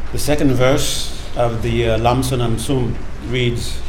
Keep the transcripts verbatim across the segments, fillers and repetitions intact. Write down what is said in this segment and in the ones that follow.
The second verse of the uh, Lamson Amsum reads,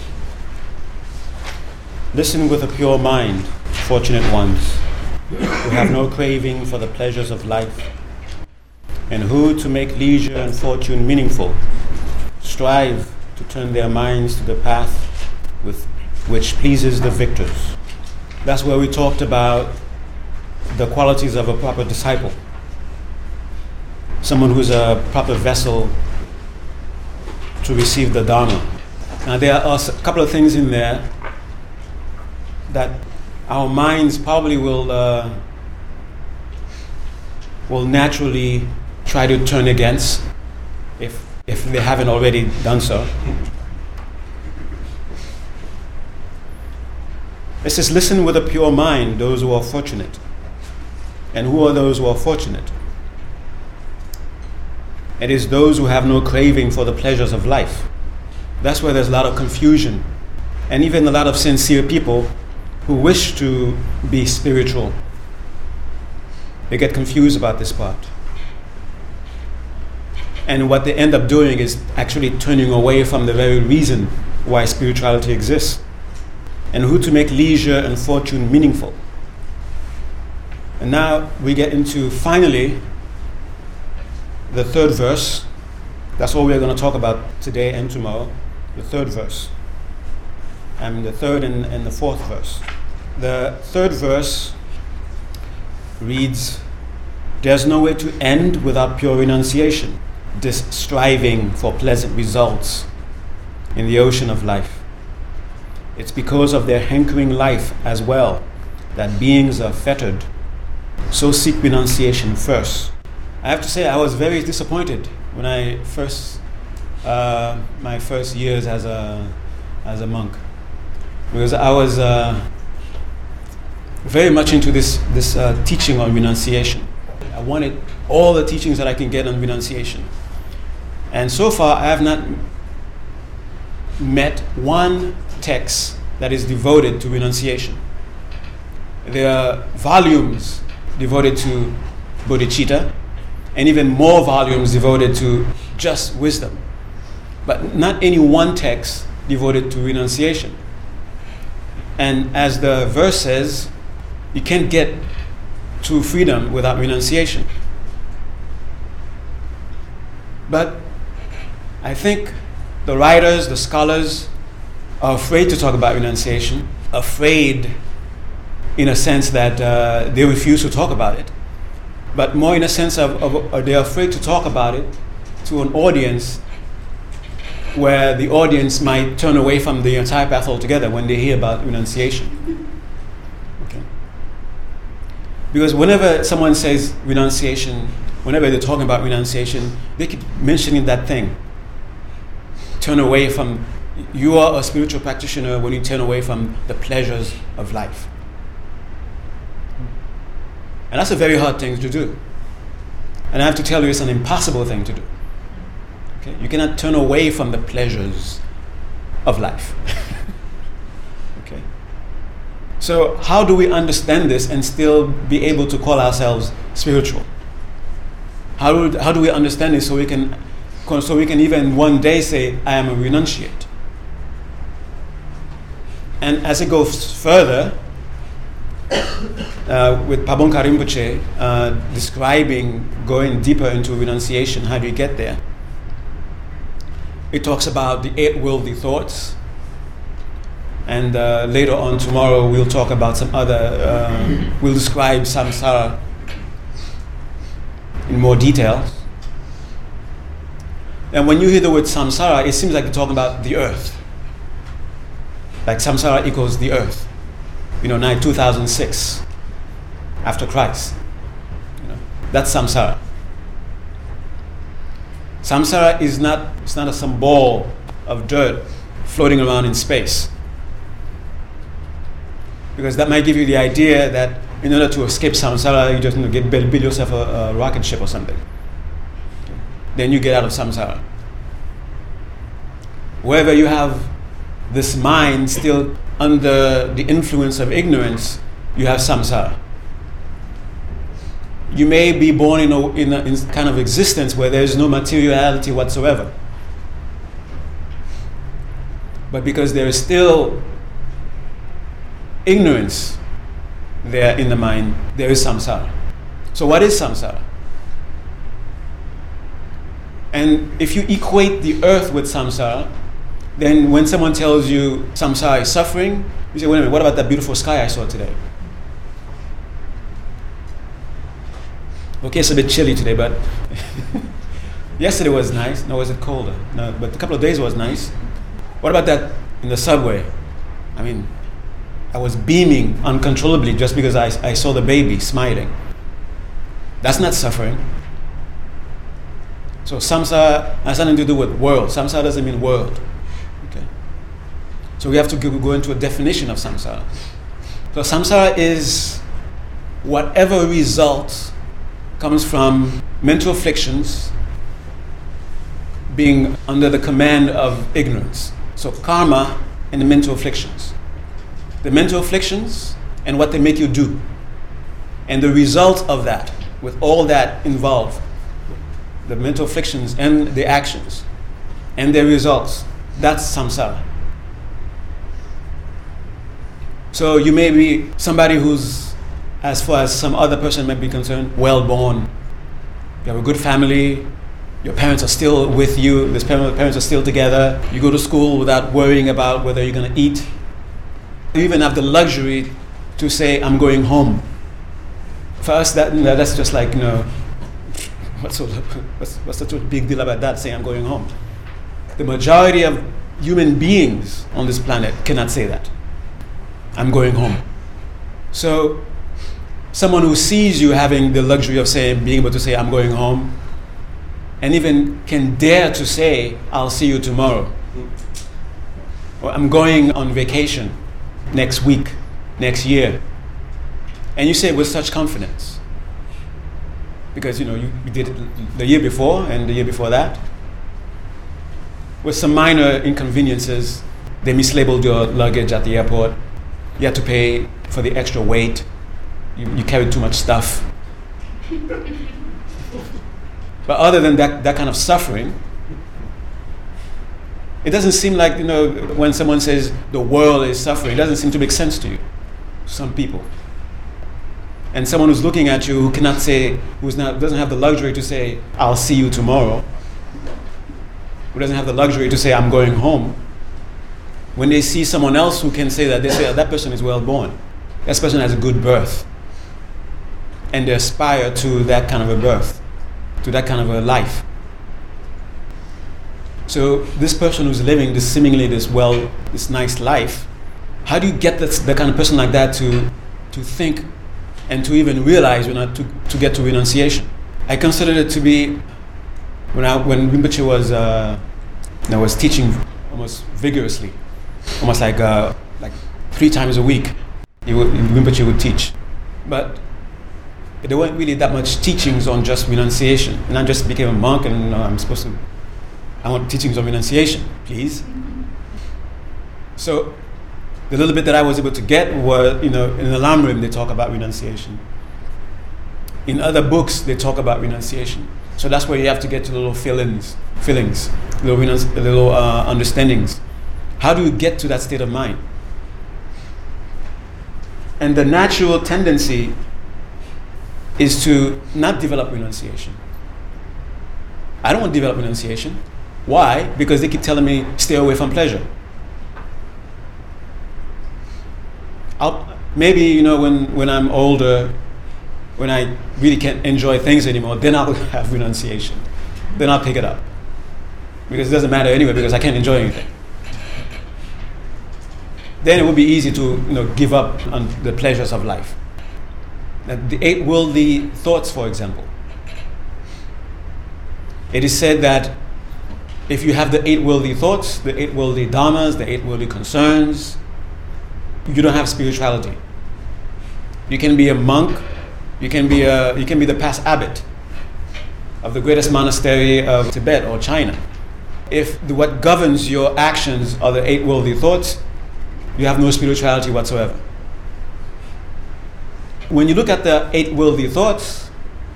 "Listen with a pure mind, fortunate ones, who have no craving for the pleasures of life, and who, to make leisure and fortune meaningful, strive to turn their minds to the path with which pleases the victors." That's where we talked about the qualities of a proper disciple, someone who's a proper vessel to receive the Dharma. Now there are a couple of things in there that our minds probably will uh, will naturally try to turn against if if they haven't already done so. It says, "Listen with a pure mind, those who are fortunate." And who are those who are fortunate? It is those who have no craving for the pleasures of life. That's where there's a lot of confusion, and even a lot of sincere people who wish to be spiritual. They get confused about this part. And what they end up doing is actually turning away from the very reason why spirituality exists. And who to make leisure and fortune meaningful. And now we get into, finally, the third verse. That's what we're going to talk about today and tomorrow. The third verse. And the third and, and the fourth verse. The third verse reads, "There's no way to end without pure renunciation, this striving for pleasant results in the ocean of life. It's because of their hankering life as well that beings are fettered. So seek renunciation first." I have to say I was very disappointed when I first, uh, my first years as a as a monk, because I was uh, very much into this this uh, teaching on renunciation. I wanted all the teachings that I can get on renunciation, and so far I have not met one text that is devoted to renunciation. There are volumes devoted to bodhicitta, and even more volumes devoted to just wisdom, but not any one text devoted to renunciation. And as the verse says, you can't get true freedom without renunciation. But I think the writers, the scholars, are afraid to talk about renunciation, afraid in a sense that uh, they refuse to talk about it, but more in a sense of, of uh, they're afraid to talk about it to an audience where the audience might turn away from the entire path altogether when they hear about renunciation. Okay. Because whenever someone says renunciation, whenever they're talking about renunciation, they keep mentioning that thing. Turn away from, you are a spiritual practitioner when you turn away from the pleasures of life. And that's a very hard thing to do. And I have to tell you, it's an impossible thing to do. Okay? You cannot turn away from the pleasures of life. Okay? So how do we understand this and still be able to call ourselves spiritual? How do, how do we understand this so we can so we can even one day say, I am a renunciate? And as it goes further, uh, with Pabongka Rinpoche uh, describing going deeper into renunciation, how do you get there? It talks about the eight worldly thoughts, and uh, later on tomorrow we'll talk about some other, uh, we'll describe samsara in more detail. And when you hear the word samsara, it seems like you're talking about the earth. Like samsara equals the earth. You know, now two thousand six, after Christ. You know, that's samsara. Samsara is not, it's not a, some ball of dirt floating around in space. Because that might give you the idea that in order to escape samsara, you just you know, get build, build yourself a, a rocket ship or something. Okay. Then you get out of samsara. Wherever you have this mind still under the influence of ignorance, you have samsara. you may be born in a, in a in kind of existence where there is no materiality whatsoever. But because there is still ignorance there in the mind, there is samsara. So what is samsara? And if you equate the earth with samsara, then when someone tells you samsara is suffering, you say, wait a minute, what about that beautiful sky I saw today? Okay, it's a bit chilly today, but yesterday was nice. No, was it colder? No, but a couple of days was nice. What about that in the subway? I mean, I was beaming uncontrollably just because I, I saw the baby smiling. That's not suffering. So samsara has nothing to do with world. Samsara doesn't mean world. Okay. So we have to go, go into a definition of samsara. So samsara is whatever result comes from mental afflictions being under the command of ignorance. So karma and the mental afflictions. The mental afflictions and what they make you do. And the result of that, with all that involved, the mental afflictions and the actions and their results, that's samsara. So you may be somebody who's, as far as some other person might be concerned, well born. You have a good family, your parents are still with you, the parents are still together, you go to school without worrying about whether you're going to eat. You even have the luxury to say, I'm going home. For us, that, you know, that's just like, you know, what's, so, what's, what's such a big deal about that, saying I'm going home? The majority of human beings on this planet cannot say that. I'm going home. So, someone who sees you having the luxury of saying, being able to say, I'm going home, and even can dare to say, I'll see you tomorrow. Or I'm going on vacation next week, next year. And you say it with such confidence. Because, you know, you, you did it the year before and the year before that. With some minor inconveniences, they mislabeled your luggage at the airport. You had to pay for the extra weight. You, you carried too much stuff. But other than that, that kind of suffering, it doesn't seem like, you know, when someone says the world is suffering, it doesn't seem to make sense to you. Some people. And someone who's looking at you who cannot say, who's not, doesn't have the luxury to say, I'll see you tomorrow, who doesn't have the luxury to say, I'm going home, when they see someone else who can say that, they say, oh, that person is well born. That person has a good birth. And they aspire to that kind of a birth, to that kind of a life. So this person who's living this seemingly this well, this nice life, how do you get that, that kind of person like that to, to think and to even realize, you know, to, to get to renunciation? I considered it to be, when I, when Rinpoche was, uh, I was teaching almost vigorously, almost like uh, like three times a week, he would, Rinpoche would teach. But there weren't really that much teachings on just renunciation. And I just became a monk and uh, I'm supposed to, I want teachings on renunciation, please. So the little bit that I was able to get were, you know, in the Lamrim they talk about renunciation. In other books they talk about renunciation. So that's where you have to get to little fill-ins, fillings, little, renunci- little uh, understandings. How do you get to that state of mind? And the natural tendency is to not develop renunciation. I don't want to develop renunciation. Why? Because they keep telling me, stay away from pleasure. I'll, maybe, you know, when, when I'm older, when I really can't enjoy things anymore, then I'll have renunciation. Then I'll pick it up. Because it doesn't matter anyway, because I can't enjoy anything. Then it will be easy to, you know, give up on the pleasures of life. The eight worldly thoughts, for example. It is said that if you have the eight worldly thoughts, the eight worldly dharmas, the eight worldly concerns, you don't have spirituality. You can be a monk, you can be a you can be the past abbot of the greatest monastery of Tibet or China. If the, what governs your actions are the eight worldly thoughts, you have no spirituality whatsoever. When you look at the eight worldly thoughts,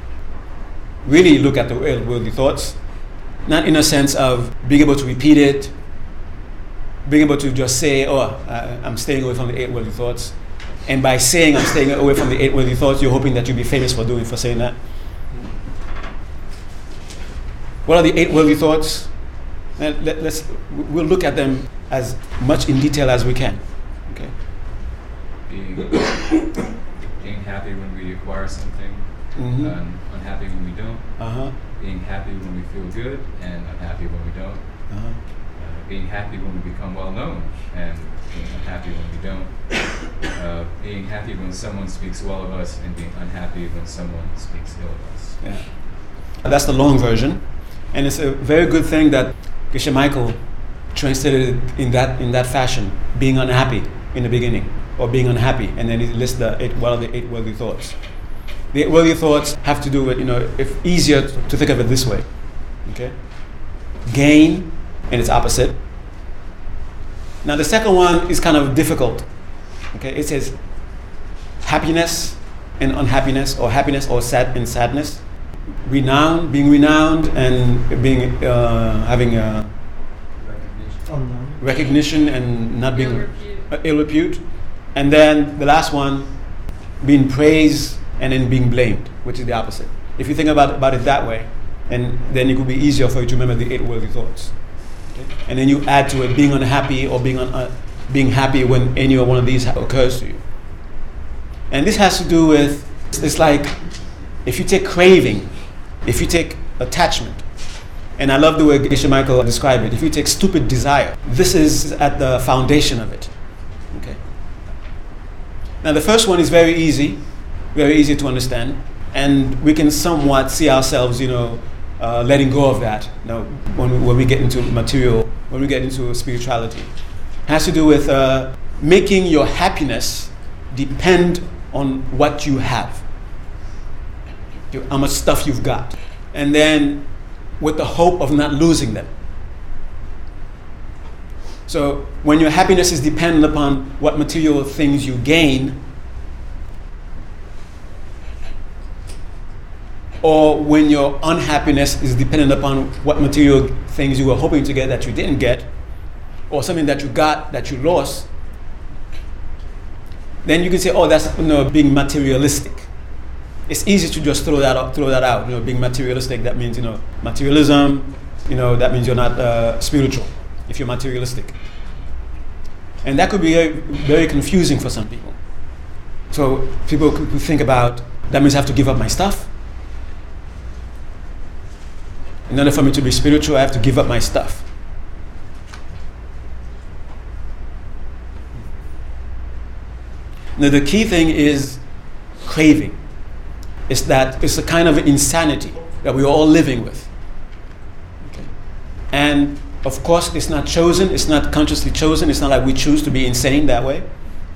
really look at the eight worldly thoughts, not in a sense of being able to repeat it, being able to just say, oh, uh, I'm staying away from the eight worldly thoughts. And by saying I'm staying away from the eight worldly thoughts, you're hoping that you'll be famous for doing, for saying that. What are the eight worldly thoughts? And let, let's, we'll look at them as much in detail as we can. Okay. Being, being happy when we acquire something, Mm-hmm. um, unhappy when we don't. Uh-huh. Being happy when we feel good, and unhappy when we don't. Uh-huh. Uh, being happy when we become well known, and being unhappy when we don't. Uh, being happy when someone speaks well of us, and being unhappy when someone speaks ill of us. Yeah. That's the long version. And it's a very good thing that Geshe Michael translated it in that in that fashion, being unhappy in the beginning, or being unhappy, and then he lists the eight, what are the eight worldly thoughts. The eight worldly thoughts have to do with, you know, if easier to think of it this way, okay? Gain and its opposite. Now the second one is kind of difficult, okay? It says happiness and unhappiness, or happiness or sad and sadness. Renown, being renowned, and being uh, having a Unknown. recognition and not being Ill repute. uh, ill repute. And then the last one, being praised and then being blamed, which is the opposite. If you think about, about it that way, and then it could be easier for you to remember the eight worldly thoughts. Okay? And then you add to it being unhappy, or being un, uh, being happy when any one of these occurs to you. And this has to do with, it's like if you take craving, if you take attachment, and I love the way Geshe Michael described it, if you take stupid desire, this is at the foundation of it. Okay. Now the first one is very easy, very easy to understand, and we can somewhat see ourselves, you know, uh, letting go of that. You know, when we, when we get into material, when we get into spirituality, it has to do with uh, making your happiness depend on what you have, how much stuff you've got, and then with the hope of not losing them. So when your happiness is dependent upon what material things you gain, or when your unhappiness is dependent upon what material things you were hoping to get that you didn't get, or something that you got that you lost, then you can say, oh, that's, you know, being materialistic. It's easy to just throw that out, throw that out. You know, being materialistic, that means, you know, materialism, you know, that means you're not uh, spiritual if you're materialistic. And that could be very, very confusing for some people. So people could think about, that means I have to give up my stuff. In order for me to be spiritual, I have to give up my stuff. Now the key thing is craving. It's that it's a kind of insanity that we're all living with. Okay. And of course it's not chosen, it's not consciously chosen, it's not like we choose to be insane that way.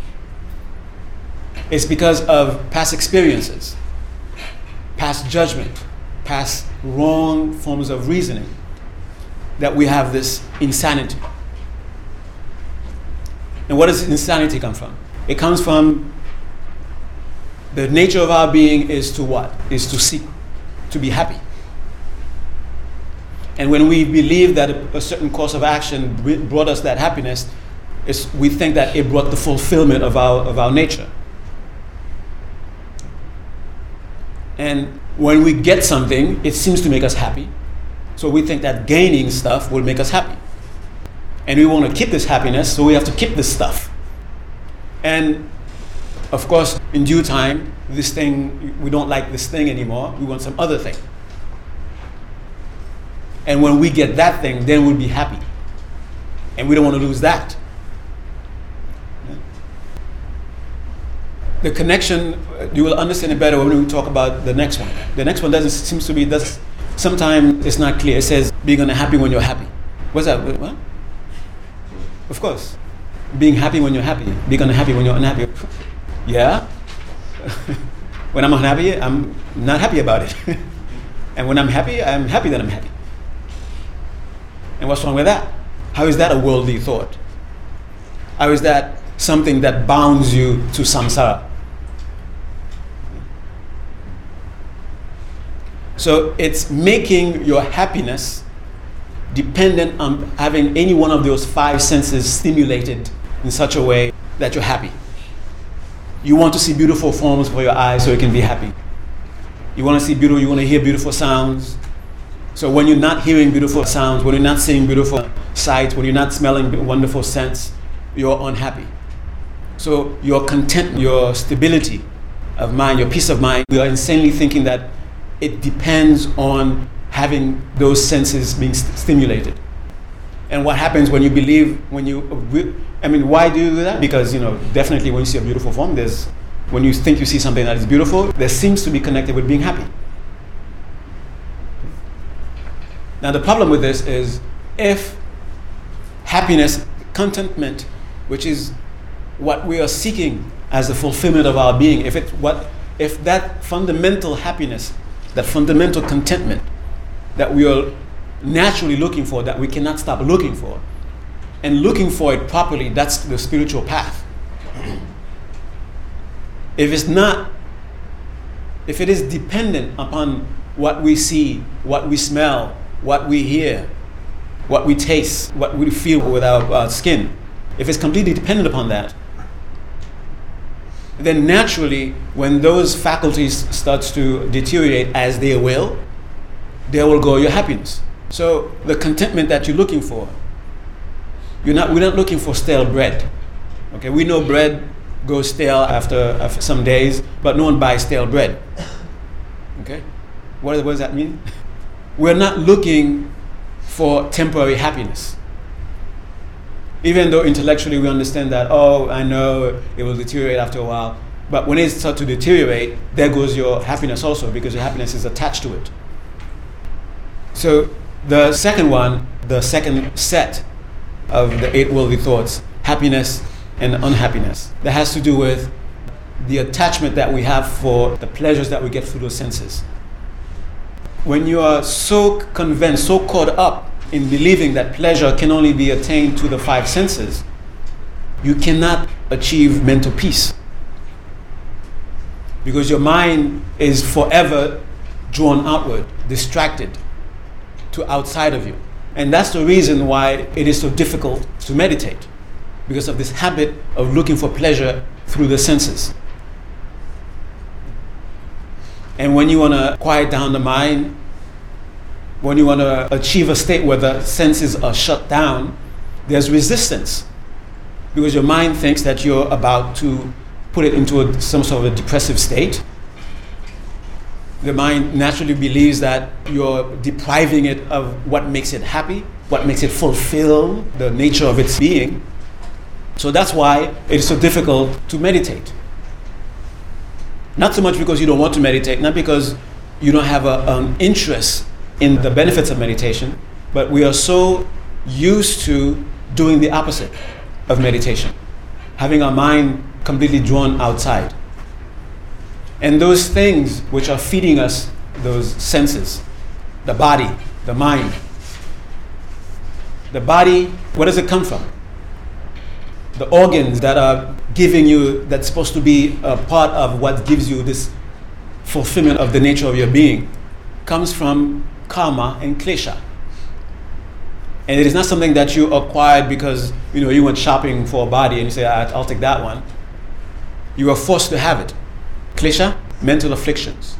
It's because of past experiences, past judgment, past wrong forms of reasoning, that we have this insanity. And where does insanity come from? It comes from the nature of our being is to what? Is to seek, to be happy. And when we believe that a, a certain course of action brought us that happiness, it's, we think that it brought the fulfillment of our of our nature. And when we get something, it seems to make us happy. So we think that gaining stuff will make us happy. And we want to keep this happiness, so we have to keep this stuff. And of course, in due time, this thing, we don't like this thing anymore, we want some other thing. And when we get that thing, then we'll be happy. And we don't want to lose that. The connection, you will understand it better when we talk about the next one. The next one doesn't seems to be, does, sometimes it's not clear. It says, being unhappy when you're happy. What's that? What? Of course. Being happy when you're happy. Being unhappy when you're unhappy. Yeah. When I'm unhappy, I'm not happy about it. And when I'm happy, I'm happy that I'm happy. And what's wrong with that? How is that a worldly thought? How is that something that bounds you to samsara? So it's making your happiness dependent on having any one of those five senses stimulated in such a way that you're happy. You want to see beautiful forms for your eyes so you can be happy. You want to see beautiful, you want to hear beautiful sounds. So when you're not hearing beautiful sounds, when you're not seeing beautiful sights, when you're not smelling wonderful scents, you're unhappy. So your content, your stability of mind, your peace of mind, we are insanely thinking that it depends on having those senses being st- stimulated. And what happens when you believe, when you, I mean, why do you do that? Because, you know, definitely when you see a beautiful form, there's, when you think you see something that is beautiful, there seems to be connected with being happy. Now the problem with this is if happiness, contentment, which is what we are seeking as the fulfillment of our being, if it what if that fundamental happiness, that fundamental contentment that we are naturally looking for, that we cannot stop looking for, and looking for it properly, that's the spiritual path. If it's not, if it is dependent upon what we see, what we smell, what we hear, what we taste, what we feel with our uh, skin, if it's completely dependent upon that, then naturally, when those faculties starts to deteriorate as they will, there will go your happiness. So the contentment that you're looking for, you're not. We're not looking for stale bread. Okay, we know bread goes stale after, after some days, but no one buys stale bread. Okay, what, what does that mean? We're not looking for temporary happiness. Even though intellectually we understand that, oh, I know it will deteriorate after a while, but when it starts to deteriorate, there goes your happiness also, because your happiness is attached to it. So the second one, the second set of the eight worldly thoughts, happiness and unhappiness, that has to do with the attachment that we have for the pleasures that we get through those senses. When you are so convinced, so caught up in believing that pleasure can only be attained to the five senses, you cannot achieve mental peace. Because your mind is forever drawn outward, distracted to outside of you. And that's the reason why it is so difficult to meditate, because of this habit of looking for pleasure through the senses. And when you want to quiet down the mind, when you want to achieve a state where the senses are shut down, there's resistance, because your mind thinks that you're about to put it into a, some sort of a depressive state. The mind naturally believes that you're depriving it of what makes it happy, what makes it fulfill the nature of its being. So that's why it is so difficult to meditate. Not so much because you don't want to meditate, not because you don't have a, an interest in the benefits of meditation, but we are so used to doing the opposite of meditation, having our mind completely drawn outside. And those things which are feeding us, those senses, the body, the mind, the body, where does it come from? The organs that are giving you, that's supposed to be a part of what gives you this fulfillment of the nature of your being, comes from karma and klesha. And it is not something that you acquired because, you know, you went shopping for a body and you say, I'll take that one. You are forced to have it. Klesha, mental afflictions.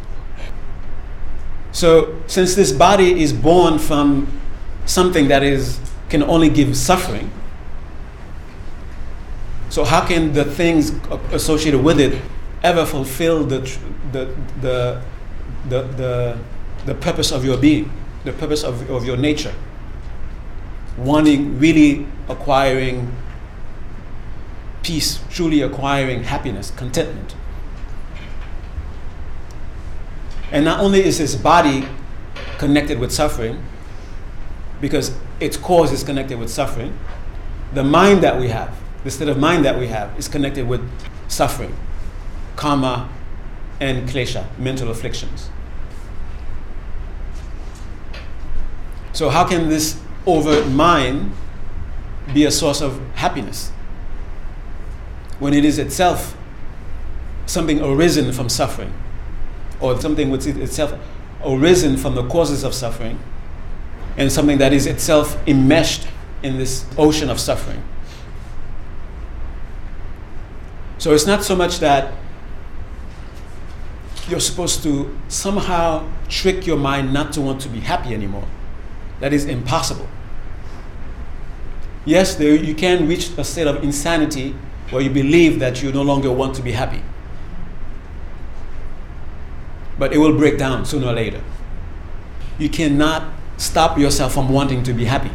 So since this body is born from something that is can only give suffering, so how can the things associated with it ever fulfill the the the the the, the purpose of your being, the purpose of, of your nature? Wanting, really acquiring peace, truly acquiring happiness, contentment. And not only is this body connected with suffering, because its cause is connected with suffering, the mind that we have, the state of mind that we have, is connected with suffering, karma, and klesha, mental afflictions. So how can this overt mind be a source of happiness when it is itself something arisen from suffering, or something which is itself arisen from the causes of suffering, and something that is itself enmeshed in this ocean of suffering. So it's not so much that you're supposed to somehow trick your mind not to want to be happy anymore. That is impossible. Yes, there, you can reach a state of insanity where you believe that you no longer want to be happy. But it will break down sooner or later. You cannot stop yourself from wanting to be happy.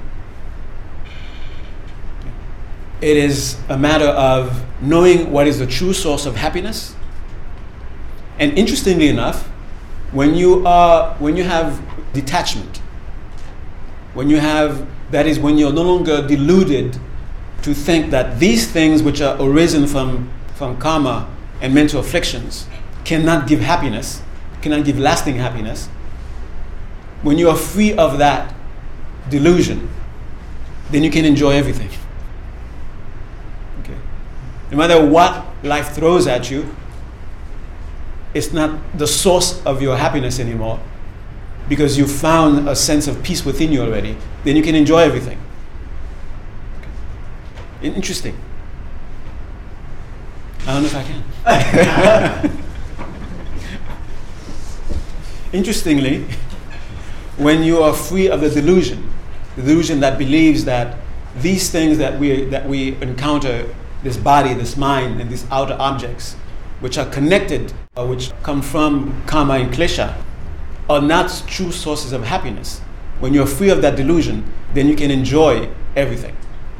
It is a matter of knowing what is the true source of happiness. And interestingly enough, when you are when you have detachment, when you have that is when you're no longer deluded to think that these things which are arisen from, from karma and mental afflictions cannot give happiness, cannot give lasting happiness. When you are free of that delusion, then you can enjoy everything. Okay. No matter what life throws at you, it's not the source of your happiness anymore, because you found a sense of peace within you already. Then you can enjoy everything. Okay. Interesting. I don't know if I can. Interestingly, when you are free of the delusion, the delusion that believes that these things that we that we encounter, this body, this mind, and these outer objects, which are connected, uh, which come from karma and klesha, are not true sources of happiness. When you're free of that delusion, then you can enjoy everything.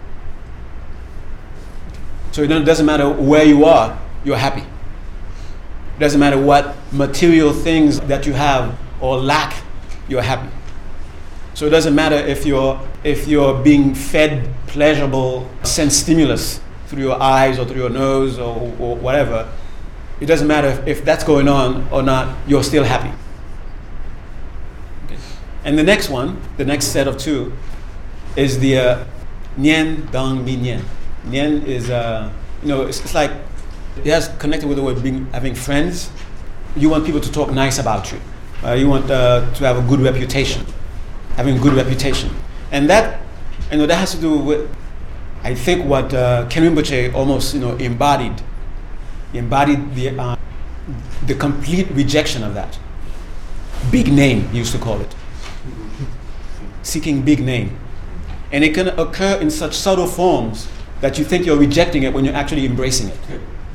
So it doesn't matter where you are, you're happy. It doesn't matter what material things that you have or lack, you're happy. So it doesn't matter if you're if you're being fed pleasurable sense stimulus through your eyes or through your nose or, or whatever. It doesn't matter if, if that's going on or not, you're still happy. Okay. And the next one, the next set of two, is the uh, Nien Dang Mi Nien. Nien is, uh, you know, it's, it's like, it has connected with the word being, having friends. You want people to talk nice about you. Uh, you want uh, to have a good reputation, having a good reputation. And that, you know, that has to do with, I think, what uh, Ken Rinpoche almost, you know, embodied. embodied the uh, the complete rejection of that. Big name, he used to call it. Seeking big name. And it can occur in such subtle forms that you think you're rejecting it when you're actually embracing it.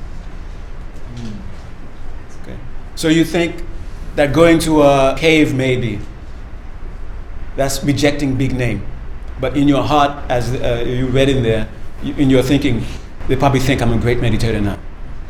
Okay. So you think that going to a cave maybe, that's rejecting big name. But in your heart, as uh, you read in there, you, in your thinking, they probably think I'm a great meditator now.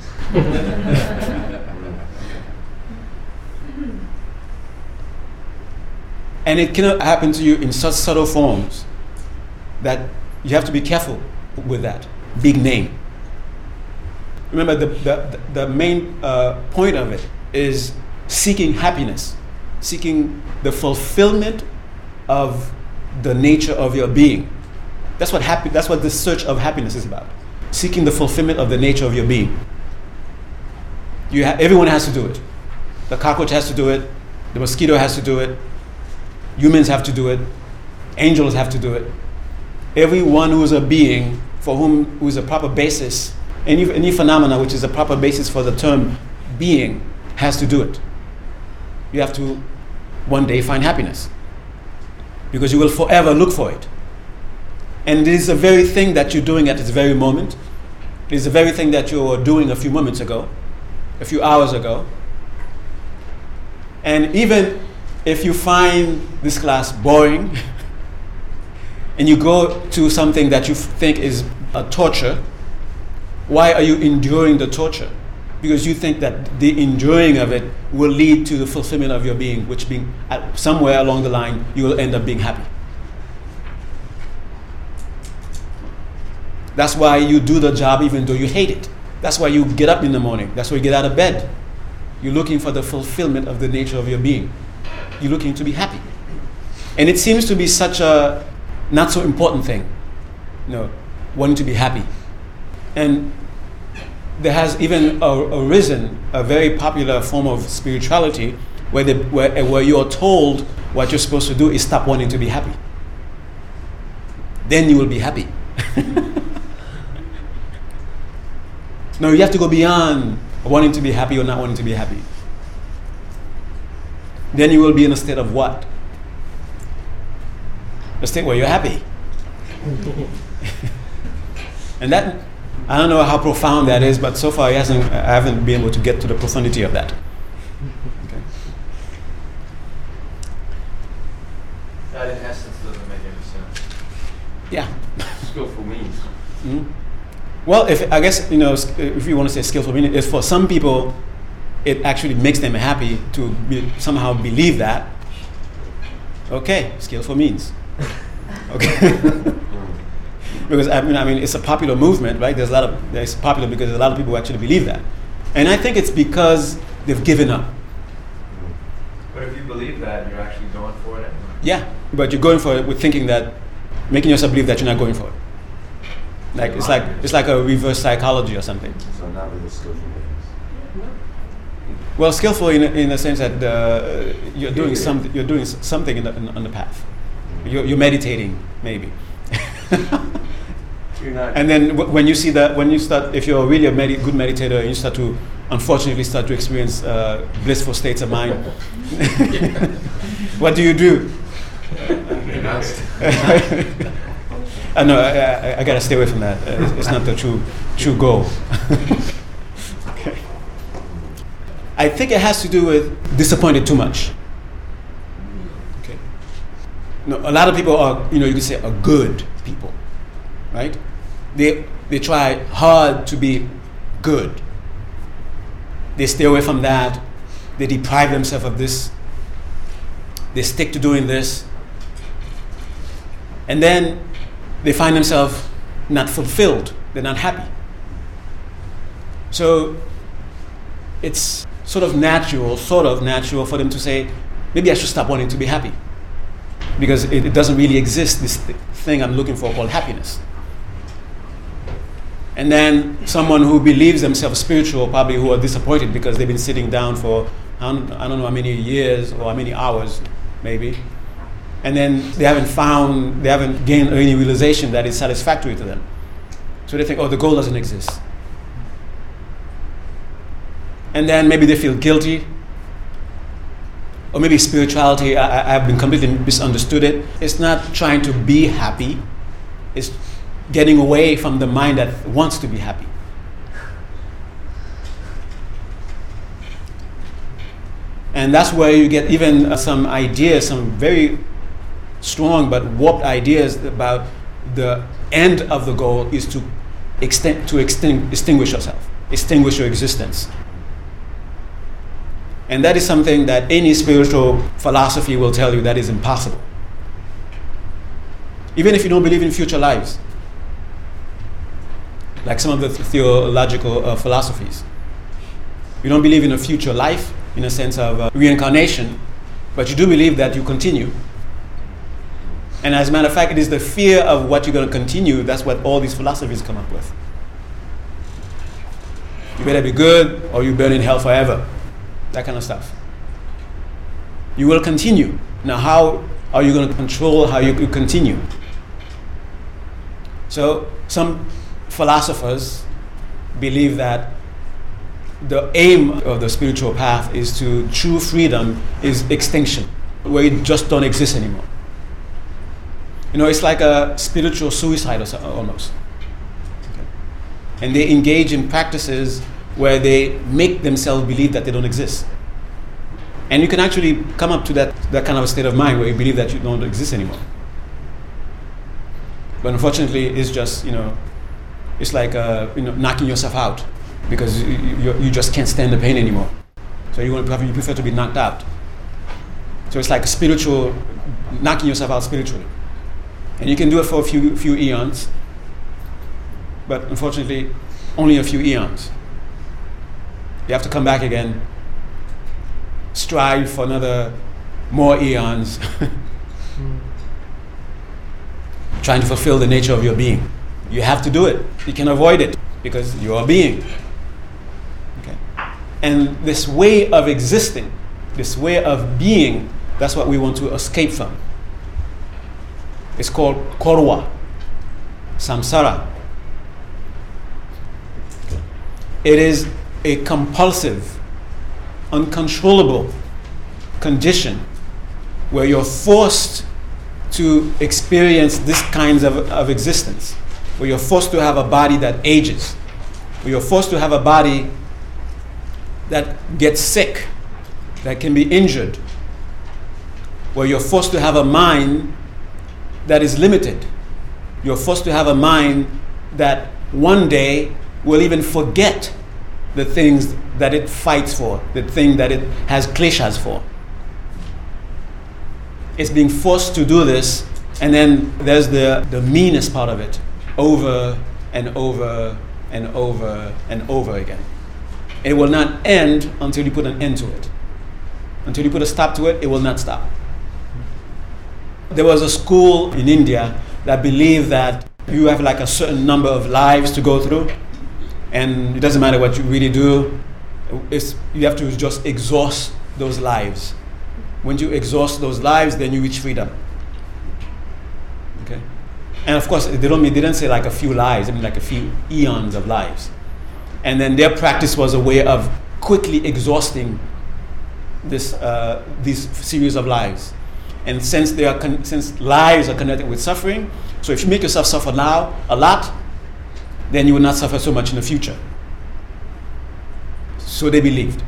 And it cannot happen to you in such subtle forms that you have to be careful with that big name. Remember, the the, the main uh, point of it is seeking happiness, seeking the fulfillment of the nature of your being. That's what happy. That's what the search of happiness is about. Seeking the fulfillment of the nature of your being. You ha- everyone has to do it. The cockroach has to do it. The mosquito has to do it. Humans have to do it. Angels have to do it. Everyone who is a being for whom who is a proper basis, any any phenomena which is a proper basis for the term being, has to do it. You have to one day find happiness, because you will forever look for it. And it is the very thing that you're doing at this very moment. It is the very thing that you were doing a few moments ago, a few hours ago. And even if you find this class boring and you go to something that you think is a torture, why are you enduring the torture? Because you think that the enduring of it will lead to the fulfillment of your being, which being at somewhere along the line you will end up being happy. That's why you do the job even though you hate it. That's why you get up in the morning. That's why you get out of bed. You're looking for the fulfillment of the nature of your being. You're looking to be happy. And it seems to be such a not so important thing, you know, wanting to be happy. And there has even a, arisen a very popular form of spirituality where, the, where, where you're told what you're supposed to do is stop wanting to be happy. Then you will be happy. No, you have to go beyond wanting to be happy or not wanting to be happy. Then you will be in a state of what? A state where you're happy. And that, I don't know how profound that is, but so far I, hasn't, I haven't been able to get to the profundity of that. Okay. That in essence doesn't make any sense. Yeah. Skillful means. Mm-hmm. Well, if I guess, you know, if you want to say skillful meaning, it's for some people, it actually makes them happy to be, somehow believe that. Okay, skillful means. Okay. Because I mean, I mean, it's a popular movement, right? There's a lot of it's popular because a lot of people actually believe that, and I think it's because they've given up. But if you believe that, you're actually going for it anyway. Yeah, but you're going for it with thinking that, making yourself believe that you're not going for it. Like it's like it's like a reverse psychology or something. So not really skillful means. Well, skillful in in the sense that uh, you're doing something. You're doing something in the, in, on the path. You're, you're meditating, maybe. You're not. And then w- when you see that, when you start, if you're really a med- good meditator, and you start to, unfortunately, start to experience uh, blissful states of mind, what do you do? I know I, I, I gotta stay away from that. Uh, it's, it's not the true true goal. Okay. I think it has to do with disappointed too much. Okay. No, a lot of people are, you know, you could say are good people, right? They they try hard to be good. They stay away from that. They deprive themselves of this. They stick to doing this. And then they find themselves not fulfilled. They're not happy. So it's sort of natural, sort of natural for them to say, maybe I should stop wanting to be happy. Because it, it doesn't really exist, this th- thing I'm looking for called happiness. And then someone who believes themselves spiritual, probably who are disappointed because they've been sitting down for, I don't, I don't know how many years or how many hours, maybe. And then they haven't found, they haven't gained any realization that is satisfactory to them. So they think, oh, the goal doesn't exist. And then maybe they feel guilty. Or maybe spirituality, I, I have been completely misunderstood it. It's not trying to be happy. It's getting away from the mind that wants to be happy. And that's where you get even uh, some ideas, some very strong but warped ideas about the end of the goal is to extend, to extinct, extinguish yourself, extinguish your existence. And that is something that any spiritual philosophy will tell you that is impossible. Even if you don't believe in future lives, like some of the theological uh, philosophies. You don't believe in a future life in a sense of uh, reincarnation, but you do believe that you continue. And as a matter of fact, it is the fear of what you're going to continue, that's what all these philosophies come up with. You better be good or you burn in hell forever. That kind of stuff. You will continue. Now, how are you going to control how you, you continue? So, some philosophers believe that the aim of the spiritual path is to, true freedom is extinction, where you just don't exist anymore. You know, it's like a spiritual suicide or so, almost. Okay. And they engage in practices where they make themselves believe that they don't exist. And you can actually come up to that, that kind of a state of mind where you believe that you don't exist anymore. But unfortunately, it's just, you know, it's like uh, you know, knocking yourself out because you, you, you just can't stand the pain anymore. So you, want to, you prefer to be knocked out. So it's like a spiritual, knocking yourself out spiritually. And you can do it for a few few eons, but unfortunately, only a few eons. You have to come back again, strive for another more eons, trying to fulfill the nature of your being. You have to do it. You can avoid it because you are a being. Okay. And this way of existing, this way of being, that's what we want to escape from. It's called korwa, samsara. It is a compulsive, uncontrollable condition where you're forced to experience this kinds of, of existence, where you're forced to have a body that ages, where you're forced to have a body that gets sick, that can be injured, where you're forced to have a mind that is limited. You're forced to have a mind that one day will even forget the things that it fights for, the thing that it has kleshas for. It's being forced to do this, and then there's the, the meanest part of it, over and over and over and over again. It will not end until you put an end to it. Until you put a stop to it, it will not stop. There was a school in India that believed that you have like a certain number of lives to go through, and it doesn't matter what you really do, it's, you have to just exhaust those lives. When you exhaust those lives, then you reach freedom. Okay? And of course, they don't mean, they didn't say like a few lives, I mean like a few eons of lives. And then their practice was a way of quickly exhausting this uh, these series of lives. And since they are con- since lives are connected with suffering, so if you make yourself suffer now a lot, then you will not suffer so much in the future. So they believed.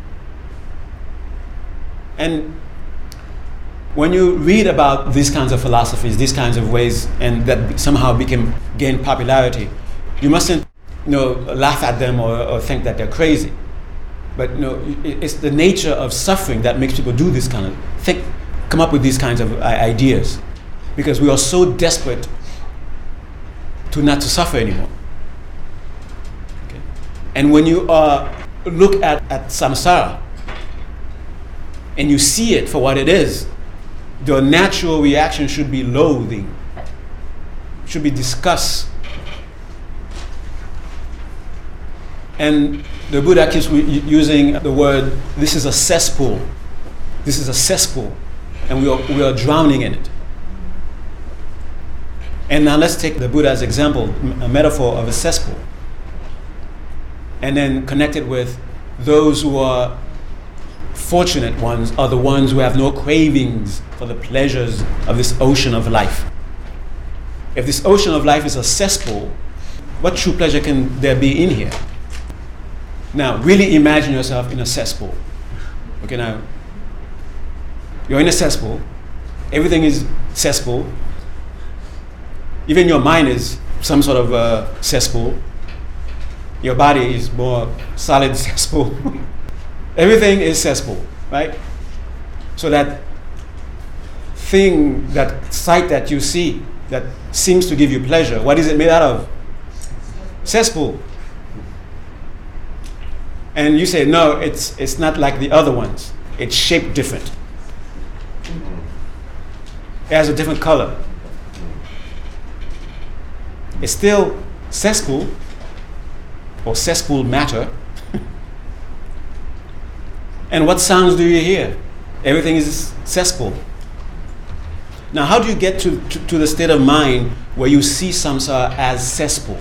And when you read about these kinds of philosophies, these kinds of ways, and that somehow became gained popularity, you mustn't, you know, laugh at them or, or think that they're crazy. But you know, it's the nature of suffering that makes people do this kind of think, come up with these kinds of ideas, because we are so desperate to not to suffer anymore. Okay. And when you uh, look at, at samsara and you see it for what it is, the natural reaction should be loathing, should be disgust. And the Buddha keeps using the word, this is a cesspool. This is a cesspool. And we are, we are drowning in it. And now let's take the Buddha as example, a metaphor of a cesspool. And then connect it with those who are fortunate ones are the ones who have no cravings for the pleasures of this ocean of life. If this ocean of life is a cesspool, what true pleasure can there be in here? Now, really imagine yourself in a cesspool. Okay, now, you're in a cesspool. Everything is cesspool. Even your mind is some sort of uh, cesspool. Your body is more solid cesspool. Everything is cesspool, right? So that thing, that sight that you see that seems to give you pleasure, what is it made out of? Cesspool. And you say, no, it's it's not like the other ones. It's shaped different. It has a different color. It's still cesspool, or cesspool matter. And what sounds do you hear? Everything is cesspool. Now, how do you get to, to, to the state of mind where you see samsara as cesspool?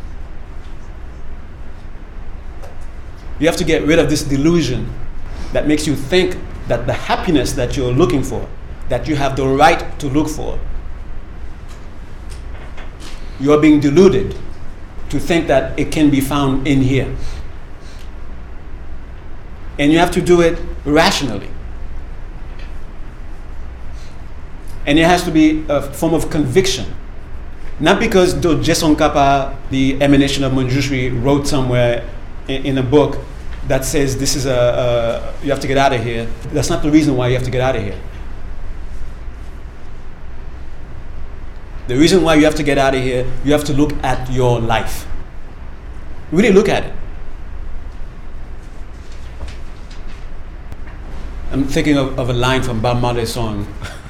You have to get rid of this delusion that makes you think that the happiness that you're looking for, that you have the right to look for, you're being deluded to think that it can be found in here. And you have to do it rationally. And it has to be a form of conviction. Not because Dorje Tsongkhapa, the emanation of Manjushri, wrote somewhere in, in a book that says this is a, a, you have to get out of here. That's not the reason why you have to get out of here. The reason why you have to get out of here, you have to look at your life. Really look at it. I'm thinking of, of a line from Bob Marley's song.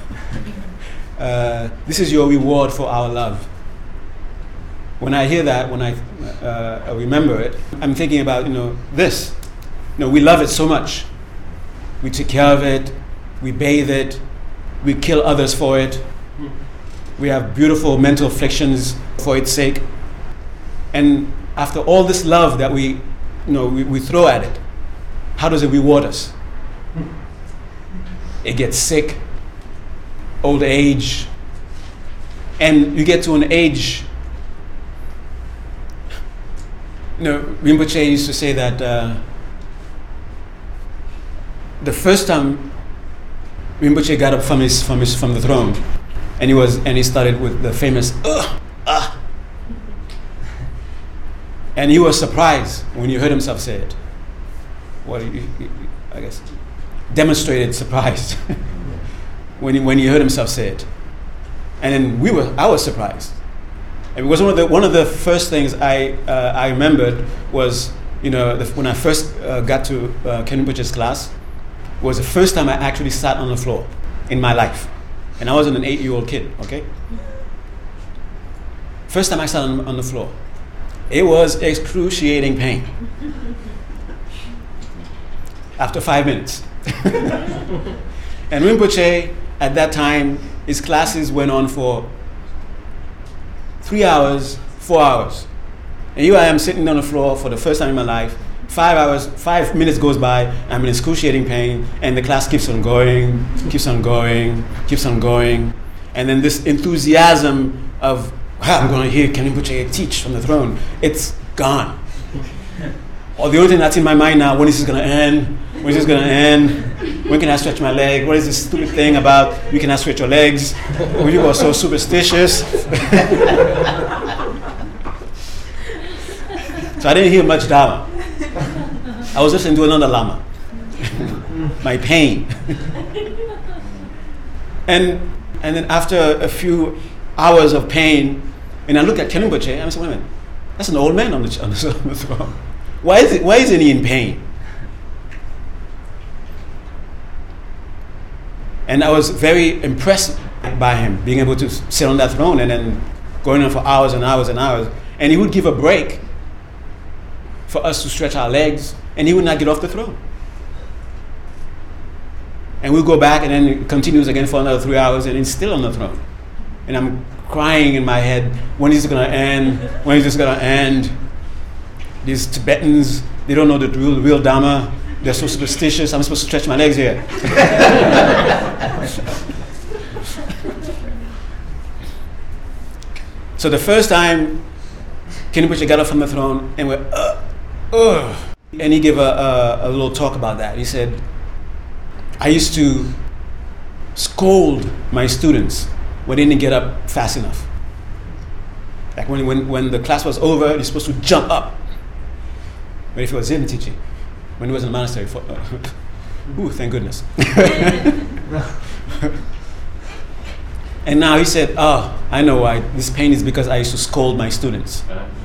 uh, this is your reward for our love. When I hear that, when I uh, remember it, I'm thinking about, you know, this. You know, we love it so much. we take care of it, we bathe it, we kill others for it. We have beautiful mental afflictions for its sake. And after all this love that we, you know, we, we throw at it, how does it reward us? It gets sick, old age, and you get to an age. You know, Rinpoche used to say that uh, the first time Rinpoche got up from his from his from the throne, and he was and he started with the famous "Ugh, ah," and he was surprised when he heard himself say it. Well, he, he, I guess demonstrated surprise when he when he heard himself say it, and then we were I was surprised. And because one of the one of the first things I uh, I remembered was, you know, the, when I first uh, got to uh, Ken Rinpoche's class, was the first time I actually sat on the floor in my life, and I wasn't an eight-year-old kid. Okay, first time I sat on, on the floor, it was excruciating pain. After five minutes, and Rinpoche at that time, his classes went on for three hours, four hours. And here I am sitting on the floor for the first time in my life. Five hours, five minutes goes by, I'm in excruciating pain, and the class keeps on going, keeps on going, keeps on going. And then this enthusiasm of, ah, I'm going to hear Ken Rinpoche teach from the throne, it's gone. Or the only thing that's in my mind now, when is this going to end? When is this going to end? When can I stretch my leg? What is this stupid thing about you cannot stretch your legs? Oh, you are so superstitious. So I didn't hear much Dharma. I was listening to another Lama. My pain. and and then after a few hours of pain, and I looked at Ken Rinpoche, and I said, wait a minute, that's an old man on the, on the, on the throne. Why is it, why isn't he in pain? And I was very impressed by him, being able to sit on that throne and then going on for hours and hours and hours. And he would give a break for us to stretch our legs, and he would not get off the throne. And we'll go back, and then it continues again for another three hours, and he's still on the throne. And I'm crying in my head, when is it going to end? When is this going to end? These Tibetans, they don't know the real, real Dharma. They're so superstitious. I'm supposed to stretch my legs here. So the first time Ken Rinpoche got up from the throne and went, uh, uh, and he gave a, a, a little talk about that. He said, I used to scold my students when they didn't get up fast enough. Like when, when, when the class was over, you're supposed to jump up. But if it was Zen teaching, when he was in the monastery, for, uh, ooh, thank goodness. And now he said, oh, I know why. This pain is because I used to scold my students.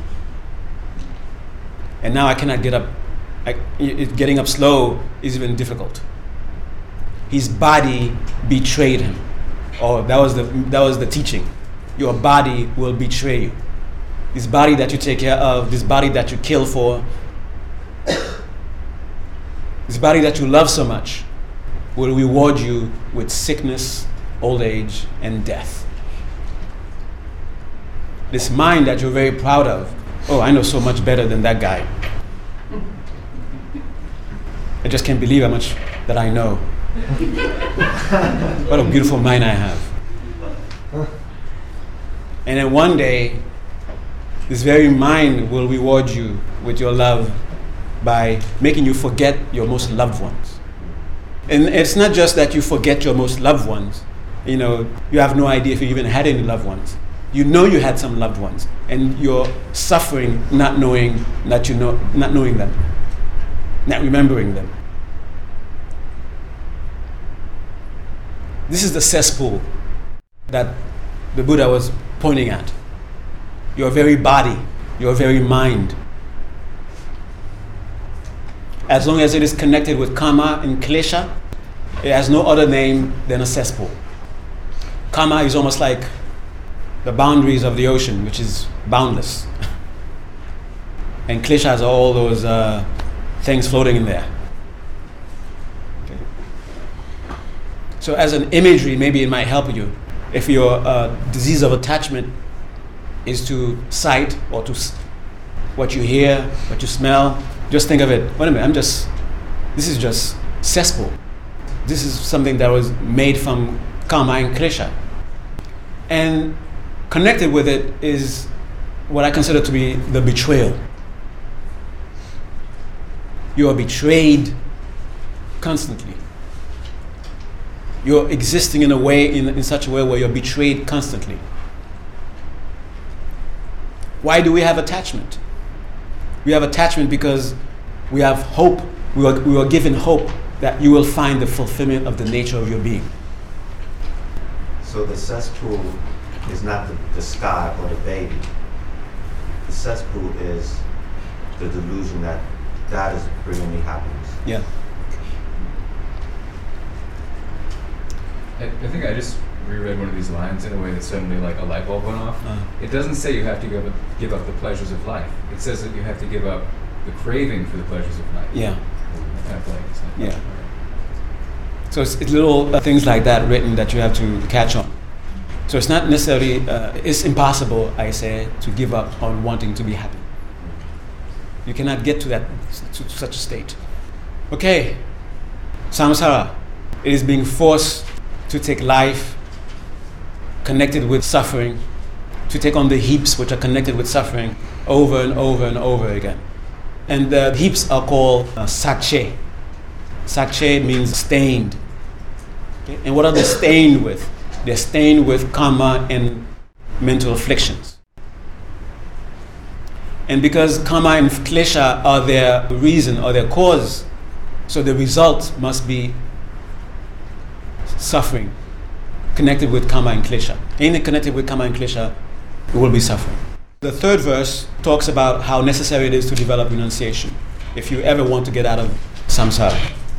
And now I cannot get up. I, it, getting up slow is even difficult. His body betrayed him. Oh, that was the that was the teaching. Your body will betray you. This body that you take care of, this body that you kill for, this body that you love so much, will reward you with sickness, old age, and death. This mind that you're very proud of, oh, I know so much better than that guy. I just can't believe how much that I know. What a beautiful mind I have. And then one day, this very mind will reward you with your love by making you forget your most loved ones. And it's not just that you forget your most loved ones. You know, you have no idea if you even had any loved ones. You know you had some loved ones, and you're suffering not knowing that you know, not knowing them, not remembering them. This is the cesspool that the Buddha was pointing at. Your very body, your very mind. As long as it is connected with karma and klesha, it has no other name than a cesspool. Karma is almost like the boundaries of the ocean, which is boundless. And klesha has all those uh, things floating in there. Okay. So as an imagery, maybe it might help you. If your uh, disease of attachment is to sight or to s- what you hear, what you smell, just think of it. Wait a minute, I'm just, this is just cesspool. This is something that was made from kama and klesha. And connected with it is what I consider to be the betrayal. You are betrayed constantly. You're existing in a way, in, in such a way where you're betrayed constantly. Why do we have attachment? We have attachment because we have hope. We are, we are given hope that you will find the fulfillment of the nature of your being. So the cesspool is not the, the sky or the baby. The cesspool is the delusion that God is bringing me happiness. Yeah. I, I think I just reread one of these lines in a way that suddenly like a light bulb went off. Uh, It doesn't say you have to give up, give up the pleasures of life. It says that you have to give up the craving for the pleasures of life. yeah. Kind of like, it's like, Yeah. So it's, it's little uh, things like that written that you have to catch on. So it's not necessarily, uh, it's impossible, I say, to give up on wanting to be happy. You cannot get to that, to, to such a state. Okay, samsara. It is being forced to take life connected with suffering, to take on the heaps which are connected with suffering over and over and over again. And the heaps are called uh, sakche. Sakche means stained. Okay? And what are they stained with? They're stained with karma and mental afflictions. And because karma and klesha are their reason or their cause, so the result must be suffering connected with karma and klesha. Anything connected with karma and klesha, it will be suffering. The third verse talks about how necessary it is to develop renunciation if you ever want to get out of samsara.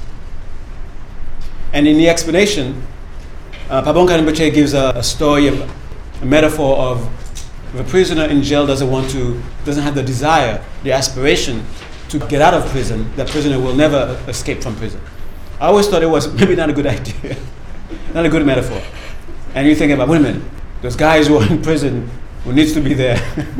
And in the explanation, uh, Pabongka Rinpoche gives a, a story, of, a metaphor of if a prisoner in jail doesn't want to, doesn't have the desire, the aspiration to get out of prison, that prisoner will never escape from prison. I always thought it was maybe not a good idea, not a good metaphor. And you think about, wait a minute, those guys who are in prison, who needs to be there?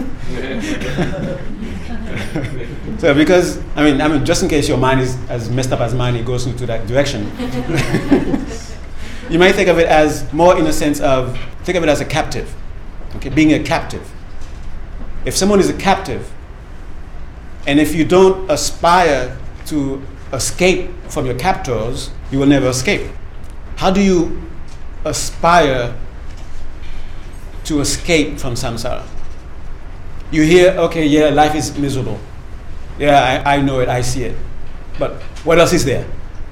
So because, I mean, I mean, just in case your mind is as messed up as mine, it goes into that direction. You might think of it as more in a sense of, think of it as a captive. Okay, being a captive. If someone is a captive, and if you don't aspire to escape from your captors, you will never escape. How do you aspire to escape from samsara? You hear, okay, yeah, life is miserable. Yeah, I, I know it, I see it. But what else is there?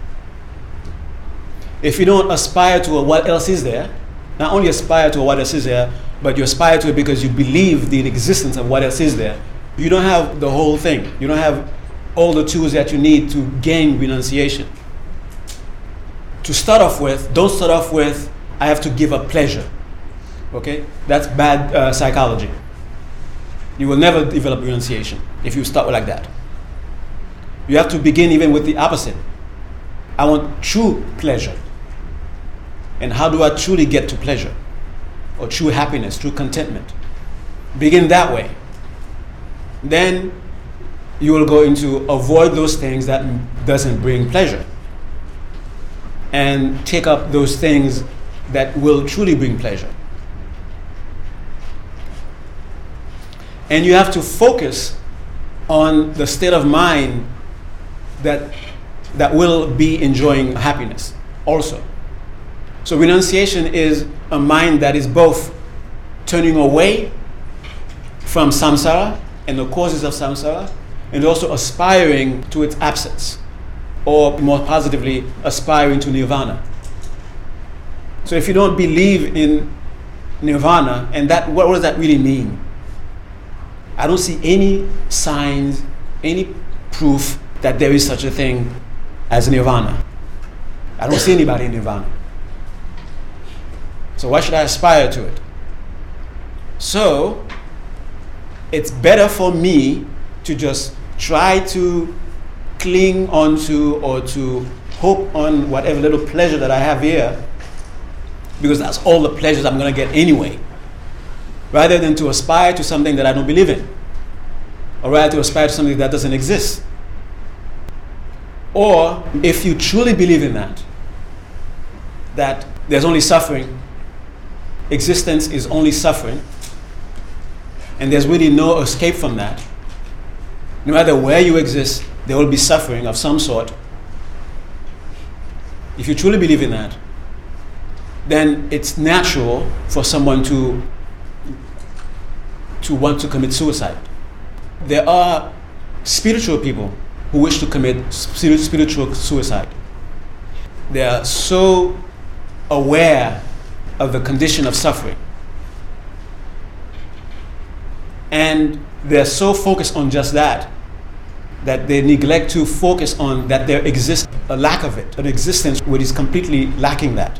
If you don't aspire to a what else is there, not only aspire to a what else is there, but you aspire to it because you believe the existence of what else is there, you don't have the whole thing. You don't have all the tools that you need to gain renunciation. To start off with, don't start off with, I have to give up pleasure. Okay? That's bad uh, psychology. You will never develop renunciation if you start like that. You have to begin even with the opposite. I want true pleasure. And how do I truly get to pleasure? Or true happiness, true contentment? Begin that way. Then you will go into avoid those things that doesn't bring pleasure. And take up those things that will truly bring pleasure. And you have to focus on the state of mind that that will be enjoying happiness also. So renunciation is a mind that is both turning away from samsara and the causes of samsara, and also aspiring to its absence, or more positively, aspiring to nirvana. So if you don't believe in nirvana, and that, what does that really mean? I don't see any signs, any proof that there is such a thing as nirvana. I don't see anybody in nirvana. So why should I aspire to it? So it's better for me to just try to cling onto or to hope on whatever little pleasure that I have here because that's all the pleasures I'm going to get anyway, rather than to aspire to something that I don't believe in, or rather to aspire to something that doesn't exist. Or if you truly believe in that, that there's only suffering, existence is only suffering, and there's really no escape from that. No matter where you exist, there will be suffering of some sort. If you truly believe in that, then it's natural for someone to to want to commit suicide. There are spiritual people who wish to commit spiritual suicide. They are so aware of the condition of suffering, and they're so focused on just that that they neglect to focus on that there exists a lack of it, an existence which is completely lacking that.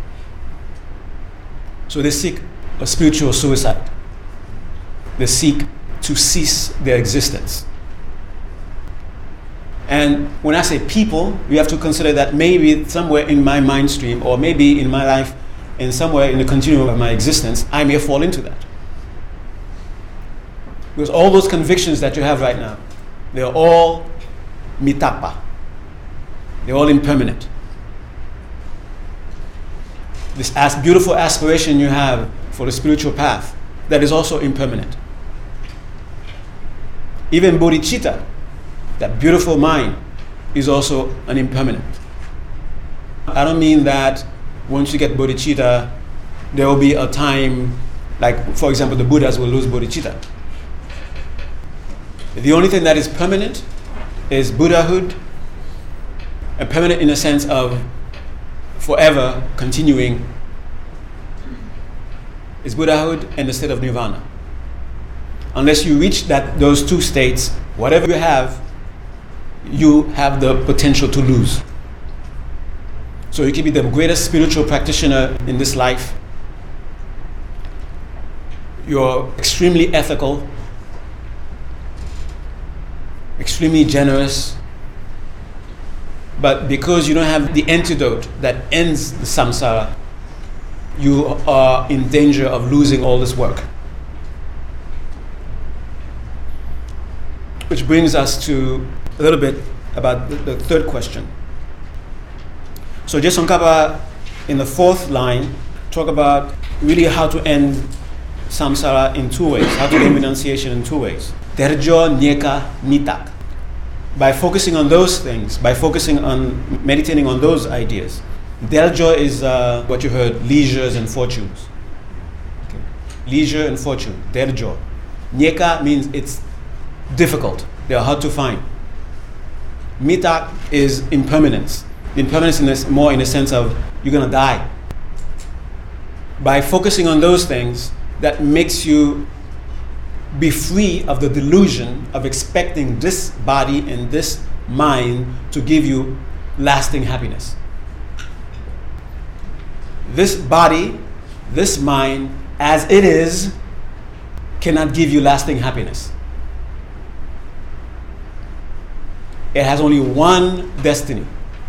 So they seek a spiritual suicide. They seek to cease their existence. And when I say people, we have to consider that maybe somewhere in my mind stream, or maybe in my life, and somewhere in the continuum of my existence, I may fall into that. Because all those convictions that you have right now, they're all mitapa. They're all impermanent. This as beautiful aspiration you have for the spiritual path, that is also impermanent. Even bodhicitta, that beautiful mind, is also an impermanent. I don't mean that once you get bodhicitta, there will be a time, like for example, the Buddhas will lose bodhicitta. The only thing that is permanent is Buddhahood, and permanent in the sense of forever continuing, is Buddhahood and the state of nirvana. Unless you reach that those two states, whatever you have, you have the potential to lose. So you can be the greatest spiritual practitioner in this life. You're extremely ethical, extremely generous, but because you don't have the antidote that ends the samsara, you are in danger of losing all this work. Which brings us to a little bit about the, the third question. So Je Tsongkhapa, in the fourth line, talk about really how to end samsara in two ways, how to end renunciation in two ways. Derjo, Nyeka, Nitak. By focusing on those things, by focusing on meditating on those ideas. Derjo is uh, what you heard, leisures and fortunes. Okay. Leisure and fortune, derjo. Nyeka means it's difficult, they are hard to find. Mitak is impermanence. The impermanence in this, more in the sense of you're going to die. By focusing on those things, that makes you be free of the delusion of expecting this body and this mind to give you lasting happiness. This body, this mind, as it is, cannot give you lasting happiness. It has only one destiny: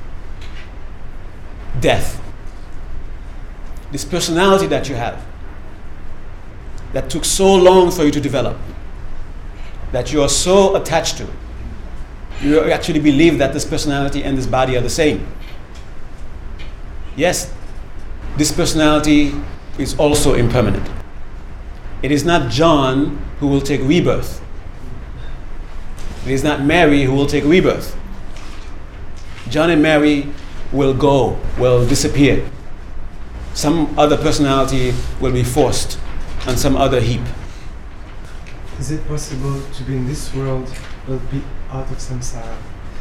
death. This personality that you have, that took so long for you to develop, that you are so attached to, you actually believe that this personality and this body are the same. Yes, this personality is also impermanent. It is not John who will take rebirth. It is not Mary who will take rebirth. John and Mary will go, will disappear. Some other personality will be forced on some other heap. Is it possible to be in this world but be out of samsara?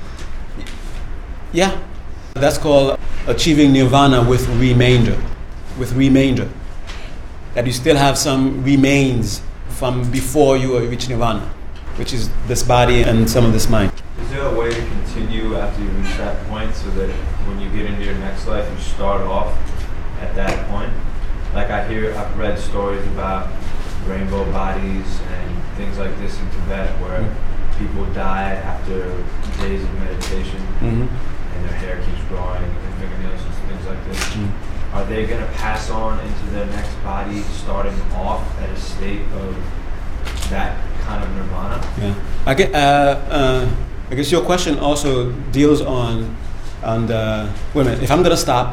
Yeah, that's called achieving nirvana with remainder. With remainder. That you still have some remains from before you reach nirvana, which is this body and some of this mind. Is there a way to continue after you reach that point so that when you get into your next life, you start off at that point? Like I hear, I've read stories about rainbow bodies and things like this in Tibet where mm-hmm. people die after days of meditation mm-hmm. and their hair keeps growing and fingernails and things like this. Mm-hmm. are they going to pass on into their next body starting off at a state of that kind of nirvana? Yeah. I get, uh, uh, I guess your question also deals on, on the, wait a minute, if I'm going to stop,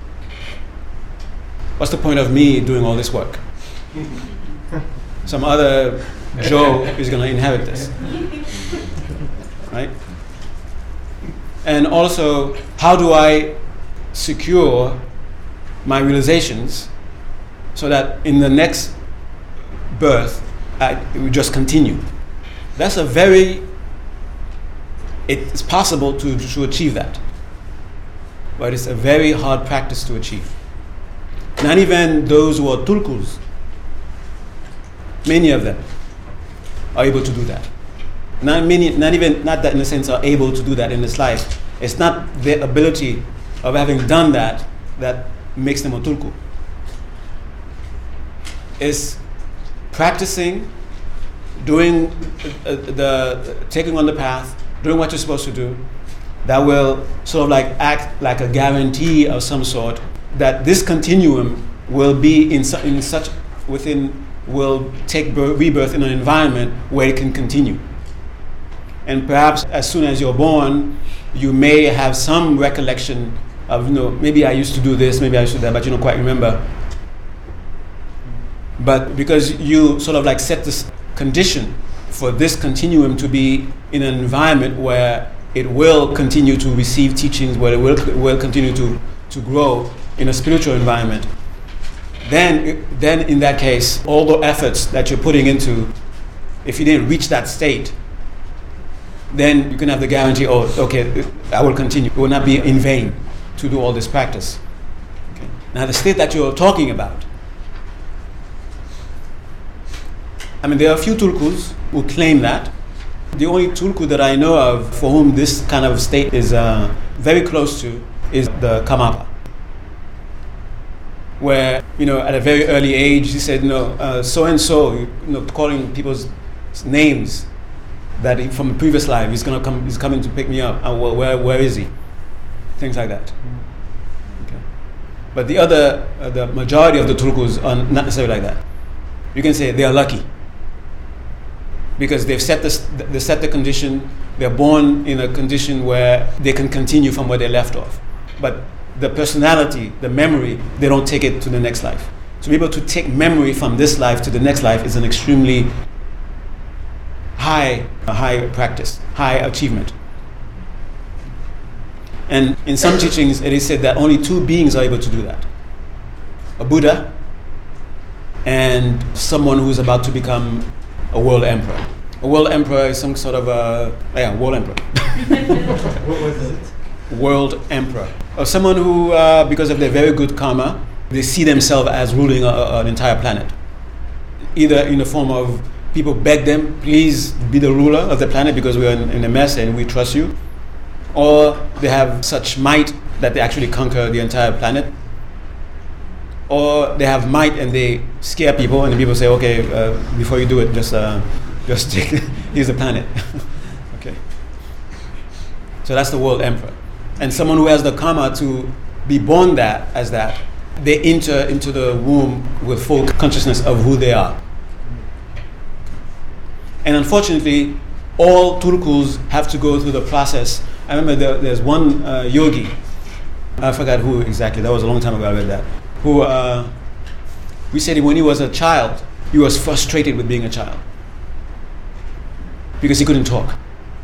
what's the point of me doing all this work? Some other Joe is going to inherit this. Right? And also, how do I secure my realizations so that in the next birth, I, it will just continue? That's a very, it's possible to, to achieve that. But it's a very hard practice to achieve. Not even those who are tulkus, many of them are able to do that. Not many, not even, not that in a sense are able to do that in this life. It's not their ability of having done that that makes them a tulku. It's practicing, doing uh, the, taking on the path, doing what you're supposed to do, that will sort of like act like a guarantee of some sort that this continuum will be in, su- in such, within, will take birth, rebirth in an environment where it can continue. And perhaps as soon as you're born, you may have some recollection of, you know, maybe I used to do this, maybe I used to do that, but you don't quite remember. But because you sort of like set this condition for this continuum to be in an environment where it will continue to receive teachings, where it will, will continue to, to grow in a spiritual environment, then, then in that case, all the efforts that you're putting into, if you didn't reach that state, then you can have the guarantee, oh, okay, I will continue. It will not be in vain to do all this practice. Okay. Now, the state that you're talking about, I mean, there are a few tulkus who claim that. The only tulku that I know of for whom this kind of state is uh, very close to is the Karmapa, where, you know, at a very early age, he said, you know, uh, so and so, you know, calling people's names that he, from the previous life, he's gonna come, he's coming to pick me up. Uh, where, where is he? Things like that. Okay. But the other, uh, the majority of the tulkus are not necessarily like that. You can say they are lucky because they've set the they set the condition. They're born in a condition where they can continue from where they left off. But the personality, the memory, they don't take it to the next life. To be able to take memory from this life to the next life is an extremely high, high practice, high achievement. And in some teachings, it is said that only two beings are able to do that: a Buddha and someone who's about to become a world emperor. A world emperor is some sort of a yeah, world emperor. What was it? World emperor, or someone who, uh, because of their very good karma, they see themselves as ruling a, a, an entire planet. Either in the form of people beg them, please be the ruler of the planet because we are in, in a mess and we trust you, or they have such might that they actually conquer the entire planet, or they have might and they scare people and the people say, okay, uh, before you do it, just uh, just take here's the planet. Okay. So that's the world emperor. And someone who has the karma to be born that as that, they enter into the womb with full consciousness of who they are. And unfortunately, all tulkus have to go through the process. I remember there, there's one uh, yogi, I forgot who exactly, that was a long time ago I read that, who, uh, we said when he was a child, he was frustrated with being a child because he couldn't talk.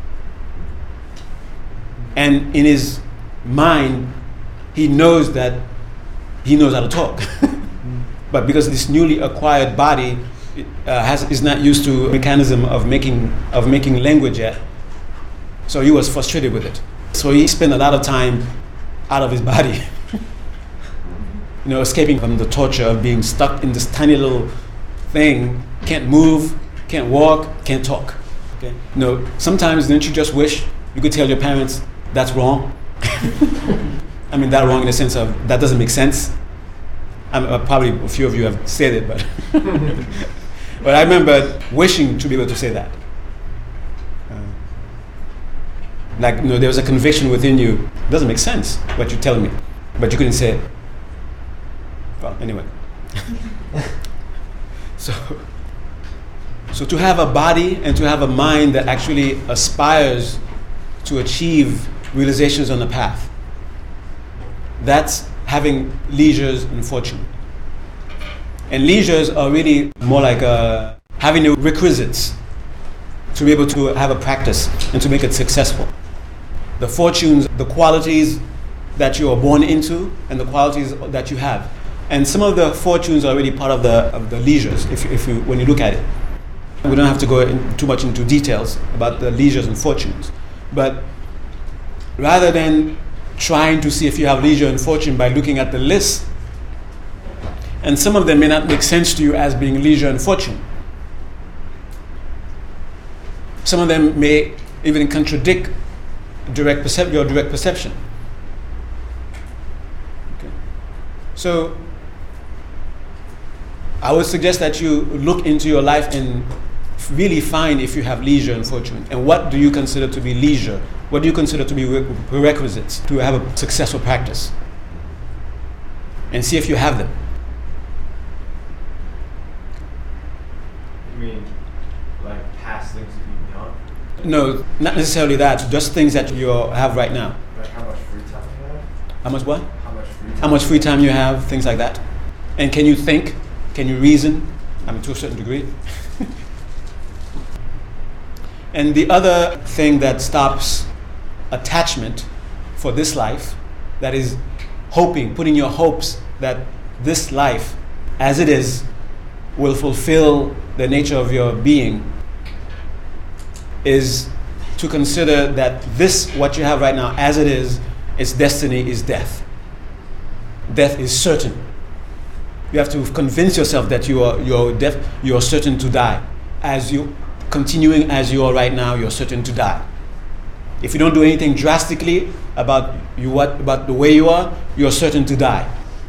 And in his mind, he knows that he knows how to talk. But because this newly acquired body uh, has is not used to a mechanism of making of making language yet, so he was frustrated with it. So he spent a lot of time out of his body, you know, escaping from the torture of being stuck in this tiny little thing, can't move, can't walk, can't talk. Okay? You know, sometimes don't you just wish you could tell your parents that's wrong? I mean, that wrong in the sense of that doesn't make sense. I'm, uh, probably a few of you have said it, but but I remember wishing to be able to say that. Uh, like, you know, there was a conviction within you. It doesn't make sense what you're telling me, but you couldn't say it. Well, anyway. so, so to have a body and to have a mind that actually aspires to achieve realizations on the path, that's having leisures and fortune. And leisures are really more like uh, having the requisites to be able to have a practice and to make it successful. The fortunes, the qualities that you are born into and the qualities that you have. And some of the fortunes are already part of the of the leisures, if, if you, when you look at it. We don't have to go in too much into details about the leisures and fortunes. But rather than trying to see if you have leisure and fortune by looking at the list, and some of them may not make sense to you as being leisure and fortune. Some of them may even contradict direct percep- your direct perception. Okay. So, I would suggest that you look into your life and really find if you have leisure and fortune. And what do you consider to be leisure? What do you consider to be prerequisites to have a successful practice? And see if you have them. You mean like past things that you've done? No, not necessarily that. Just things that you have right now. Like how much free time you have? How much what? How much free time? How much free time you have, things like that. And can you think? Can you reason? I mean, to a certain degree. And the other thing that stops attachment for this life, that is hoping, putting your hopes that this life, as it is, will fulfill the nature of your being, is to consider that this, what you have right now, as it is, its destiny is death. Death is certain. You have to convince yourself that you are you're deaf, you are certain to die. As you continuing as you are right now, you're certain to die. If you don't do anything drastically about you what about the way you are, you're certain to die.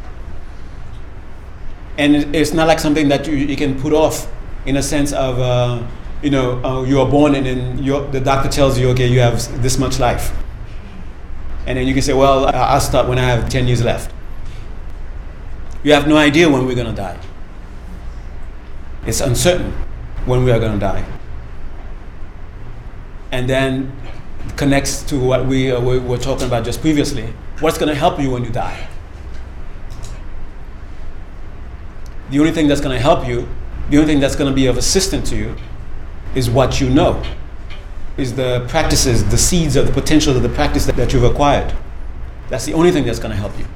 And it, it's not like something that you, you can put off in a sense of uh, you know uh, you are born and then you're, the doctor tells you, okay, you have this much life, and then you can say, well, I'll start when I have ten years left. You have no idea when we're going to die. It's uncertain when we are going to die. And then connects to what we, uh, we were talking about just previously. What's going to help you when you die? The only thing that's going to help you, the only thing that's going to be of assistance to you is what you know, is the practices, the seeds of the potential of the practice that, that you've acquired. That's the only thing that's going to help you.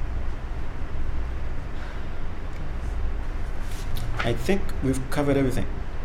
I think we've covered everything.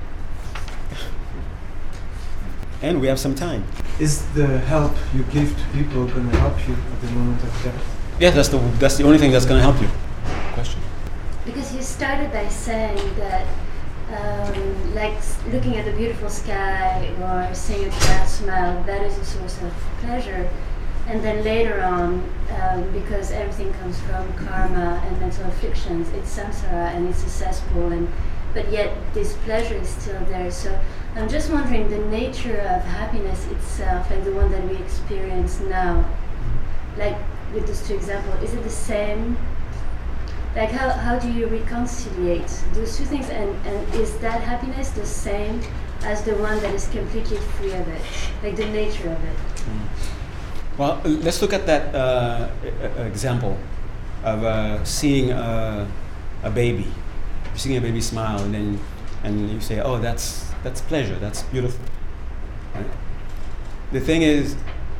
And we have some time. Is the help you give to people going to help you at the moment of death? Yeah, that's the that's the only thing that's going to help you. Question. Because you started by saying that, um, like s- looking at the beautiful sky or seeing a cat smile, that is a source of pleasure. And then later on, um, because everything comes from karma and mental afflictions, it's samsara and it's a cesspool, and but yet this pleasure is still there. So I'm just wondering the nature of happiness itself, like the one that we experience now. Like with those two examples, is it the same? Like how, how do you reconciliate those two things, and, and is that happiness the same as the one that is completely free of it, like the nature of it? Mm. Well, let's look at that uh, example of uh, seeing a, a baby, seeing a baby smile, and then and you say, "Oh, that's that's pleasure. That's beautiful." Right? The thing is,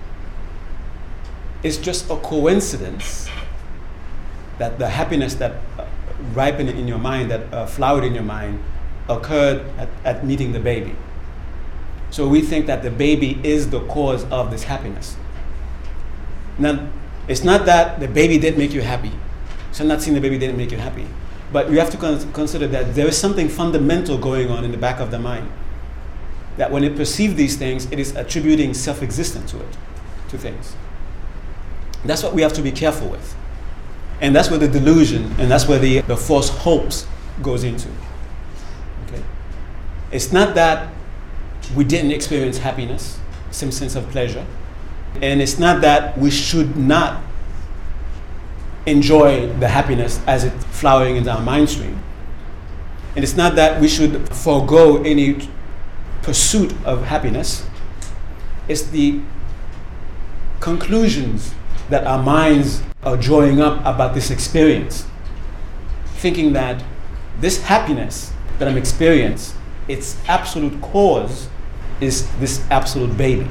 it's just a coincidence that the happiness that uh, ripened in your mind, that uh, flowered in your mind, occurred at, at meeting the baby. So we think that the baby is the cause of this happiness. Now, it's not that the baby didn't make you happy. So I'm not saying the baby didn't make you happy. But you have to con- consider that there is something fundamental going on in the back of the mind. That when it perceives these things, it is attributing self-existence to it, to things. That's what we have to be careful with. And that's where the delusion, and that's where the, the false hopes goes into. Okay? It's not that we didn't experience happiness, some sense of pleasure. And it's not that we should not enjoy the happiness as it's flowering into our mind stream. And it's not that we should forego any pursuit of happiness. It's the conclusions that our minds are drawing up about this experience, thinking that this happiness that I'm experiencing, its absolute cause is this absolute baby.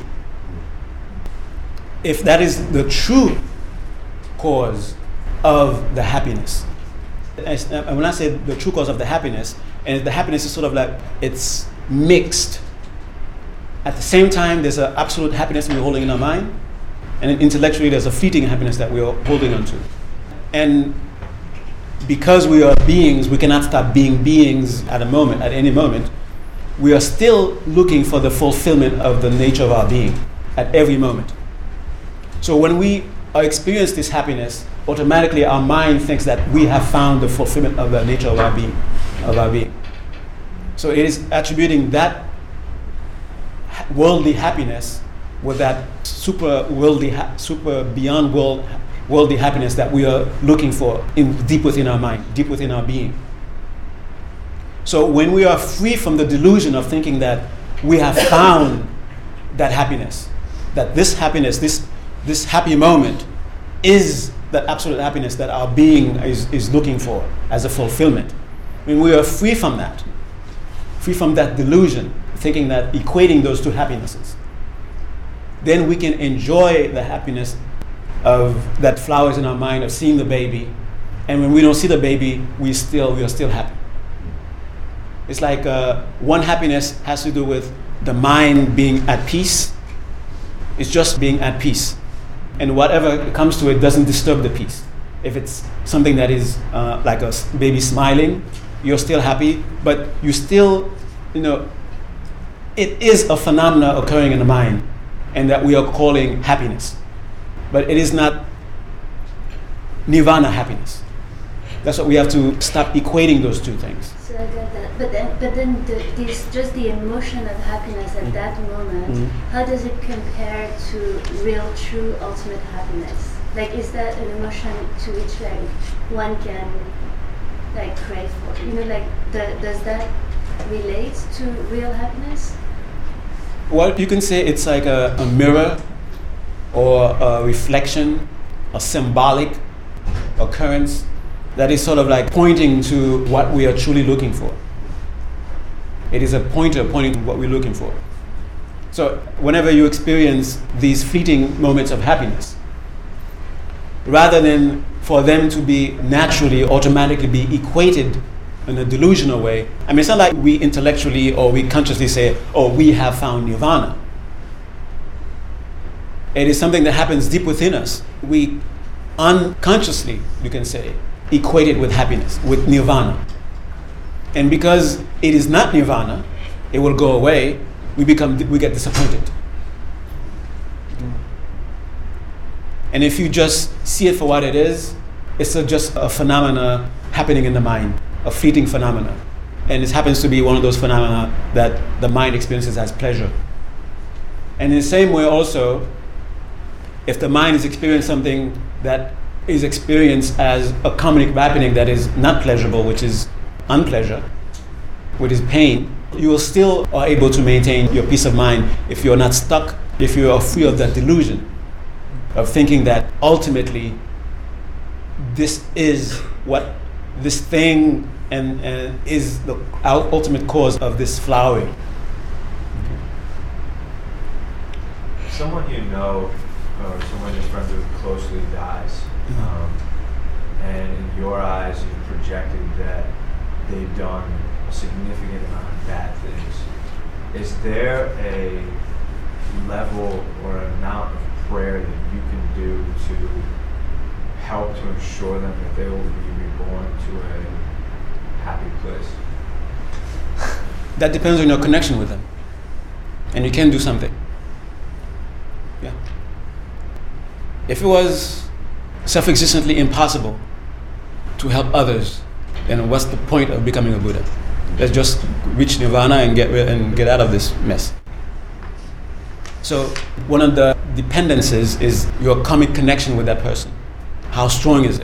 If that is the true cause of the happiness, and when I say the true cause of the happiness, and the happiness is sort of like it's mixed. At the same time, there's an absolute happiness we're holding in our mind, and intellectually there's a fleeting happiness that we're holding on to. And because we are beings, we cannot stop being beings at a moment, at any moment. We are still looking for the fulfillment of the nature of our being at every moment. So when we experience this happiness, automatically our mind thinks that we have found the fulfillment of the nature of our being, of our being. So it is attributing that worldly happiness with that super worldly, ha- super beyond world, worldly happiness that we are looking for in deep within our mind, deep within our being. So when we are free from the delusion of thinking that we have found that happiness, that this happiness, this this happy moment is that absolute happiness that our being is, is looking for as a fulfillment. When we are free from that, free from that delusion, thinking that equating those two happinesses, then we can enjoy the happiness of that flowers in our mind of seeing the baby. And when we don't see the baby, we still we are still happy. It's like uh, one happiness has to do with the mind being at peace. It's just being at peace. And whatever comes to it doesn't disturb the peace. If it's something that is uh, like a baby smiling, you're still happy, but you still, you know, it is a phenomena occurring in the mind, and that we are calling happiness. But it is not nirvana happiness. That's what we have to stop equating those two things. So I get that. But then, but then the, this, just the emotion of happiness at mm. that moment, mm. how does it compare to real, true, ultimate happiness? Like, is that an emotion to which like one can like crave for? You know, like the, does that relate to real happiness? Well, you can say it's like a, a mirror or a reflection, a symbolic occurrence that is sort of like pointing to what we are truly looking for. It is a pointer pointing to what we're looking for. So whenever you experience these fleeting moments of happiness, rather than for them to be naturally, automatically be equated in a delusional way, I mean, it's not like we intellectually or we consciously say, oh, we have found nirvana. It is something that happens deep within us. We unconsciously, you can say, equate it with happiness, with nirvana. And because it is not nirvana, it will go away, we become, we get disappointed. And if you just see it for what it is, it's a, just a phenomena happening in the mind, a fleeting phenomena. And it happens to be one of those phenomena that the mind experiences as pleasure. And in the same way also, if the mind is experiencing something that is experienced as a karmic happening that is not pleasurable, which is unpleasure, which is pain, you will still are able to maintain your peace of mind if you're not stuck, if you are free of that delusion of thinking that ultimately this is what this thing and, and is the ultimate cause of this flowering. Someone you know or someone you're friends with closely dies, um, and in your eyes you projected that they've done a significant amount of bad things. Is there a level or an amount of prayer that you can do to help to ensure them that they will be reborn to a happy place? That depends on your connection with them. And you can do something. Yeah. If it was self-existently impossible to help others, then what's the point of becoming a Buddha? Let's just reach nirvana and get and get out of this mess. So one of the dependencies is your karmic connection with that person. How strong is it?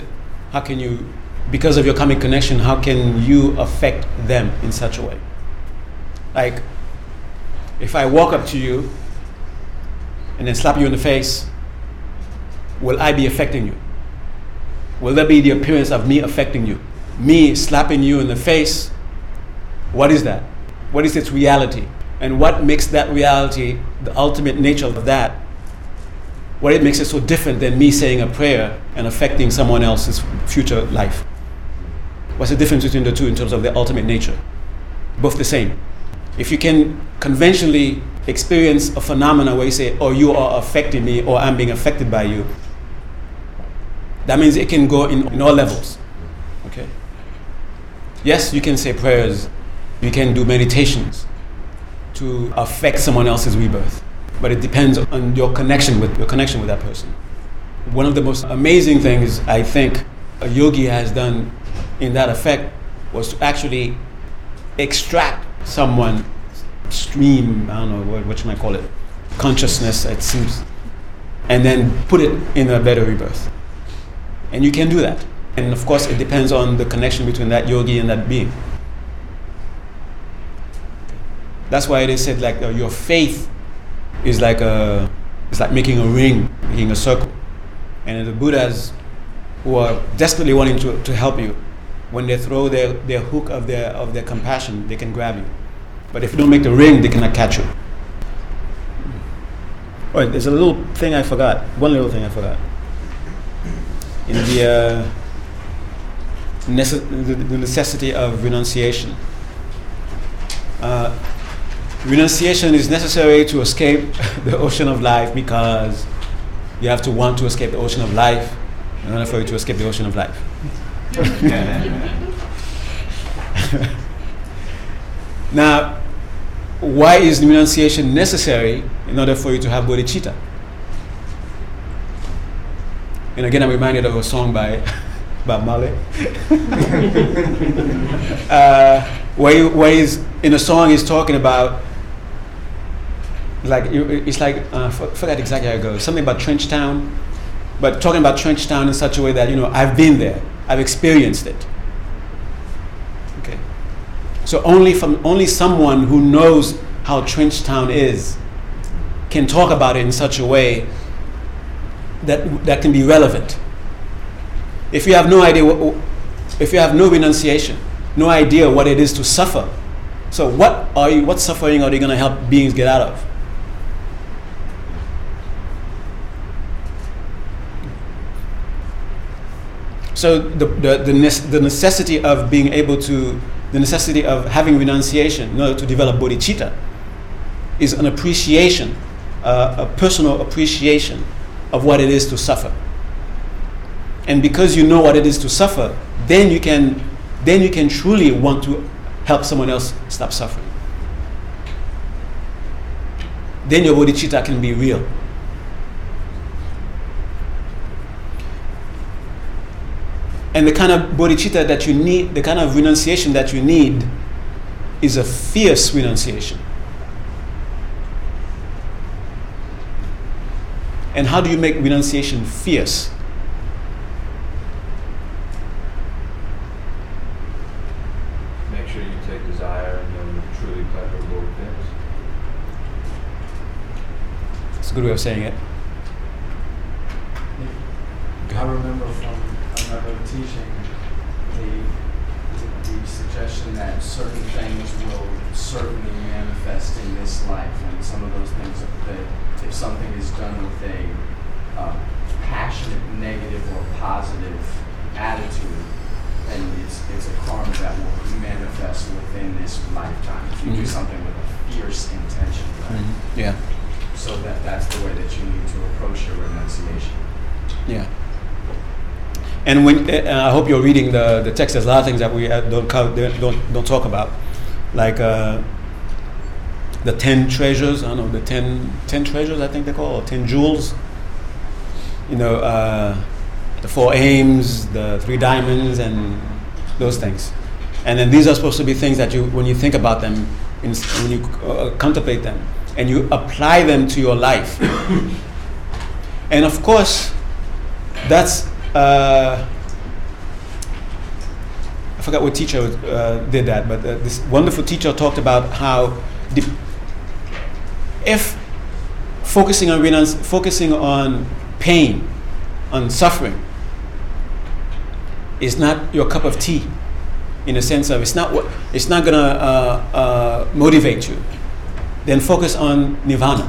how can you, because of your karmic connection, how can you affect them in such a way? Like, if I walk up to you and then slap you in the face, will I be affecting you? Will there be the appearance of me affecting you? Me slapping you in the face, what is that? What is its reality? And what makes that reality, the ultimate nature of that, what it makes it so different than me saying a prayer and affecting someone else's future life? What's the difference between the two in terms of their ultimate nature? Both the same. If you can conventionally experience a phenomena where you say, oh, you are affecting me, or I'm being affected by you, that means it can go in, in all levels. Okay? Yes, you can say prayers, you can do meditations to affect someone else's rebirth, but it depends on your connection with your connection with that person. One of the most amazing things I think a yogi has done in that effect was to actually extract someone stream, I don't know what, what you might call it, consciousness, it seems, and then put it in a better rebirth. And you can do that. And of course, it depends on the connection between that yogi and that being. That's why it is said like uh, your faith is like a, it's like making a ring, making a circle. And the Buddhas who are desperately wanting to, to help you, when they throw their, their hook of their of their compassion, they can grab you. But if you don't make the ring, they cannot catch you. Oh, there's a little thing I forgot. One little thing I forgot. In the, uh, nece- the, the necessity of renunciation. Uh, renunciation is necessary to escape the ocean of life, because you have to want to escape the ocean of life in order for you to escape the ocean of life. Now, why is renunciation necessary in order for you to have bodhicitta? And again, I'm reminded of a song by Bob Marley. uh, where, he, where he's, in a song he's talking about, like, it's like, uh, I forgot exactly how it goes, something about Trenchtown, but talking about Trenchtown in such a way that, you know, I've been there, I've experienced it. Okay. So only from only someone who knows how Trenchtown is can talk about it in such a way that that can be relevant. If you have no idea, what, if you have no renunciation, no idea what it is to suffer, so what are you? What suffering are you going to help beings get out of? So the the the, ne- the necessity of being able to, the necessity of having renunciation in order to develop bodhicitta is an appreciation, uh, a personal appreciation of what it is to suffer. And because you know what it is to suffer, then you can then you can truly want to help someone else stop suffering. Then your bodhicitta can be real. And the kind of bodhicitta that you need, the kind of renunciation that you need, is a fierce renunciation. And how do you make renunciation fierce? Make sure you take desire and then truly pleasurable things. It's a good way of saying it. I remember from another teaching the, the, the suggestion that certain things will certainly manifest in this life, and some of those things that if something is done with a uh, passionate, negative, or positive attitude, then it's it's a karma that will manifest within this lifetime. If you mm-hmm. do something with a fierce intention, right? Mm-hmm. Yeah. So that that's the way that you need to approach your renunciation. Yeah. And when uh, I hope you're reading the, the text. There's a lot of things that we uh, don't co- don't don't talk about, like uh, the ten treasures. I don't know, the ten ten treasures I think they call, or ten jewels. You know, uh, the four aims, the three diamonds, and those things. And then these are supposed to be things that you, when you think about them, in, when you uh, contemplate them, and you apply them to your life. And of course, that's. Uh, forgot what teacher uh, did that, but uh, this wonderful teacher talked about how the, if focusing on renunci- focusing on pain, on suffering, is not your cup of tea, in the sense of it's not what it's not gonna uh, uh, motivate you, then focus on nirvana.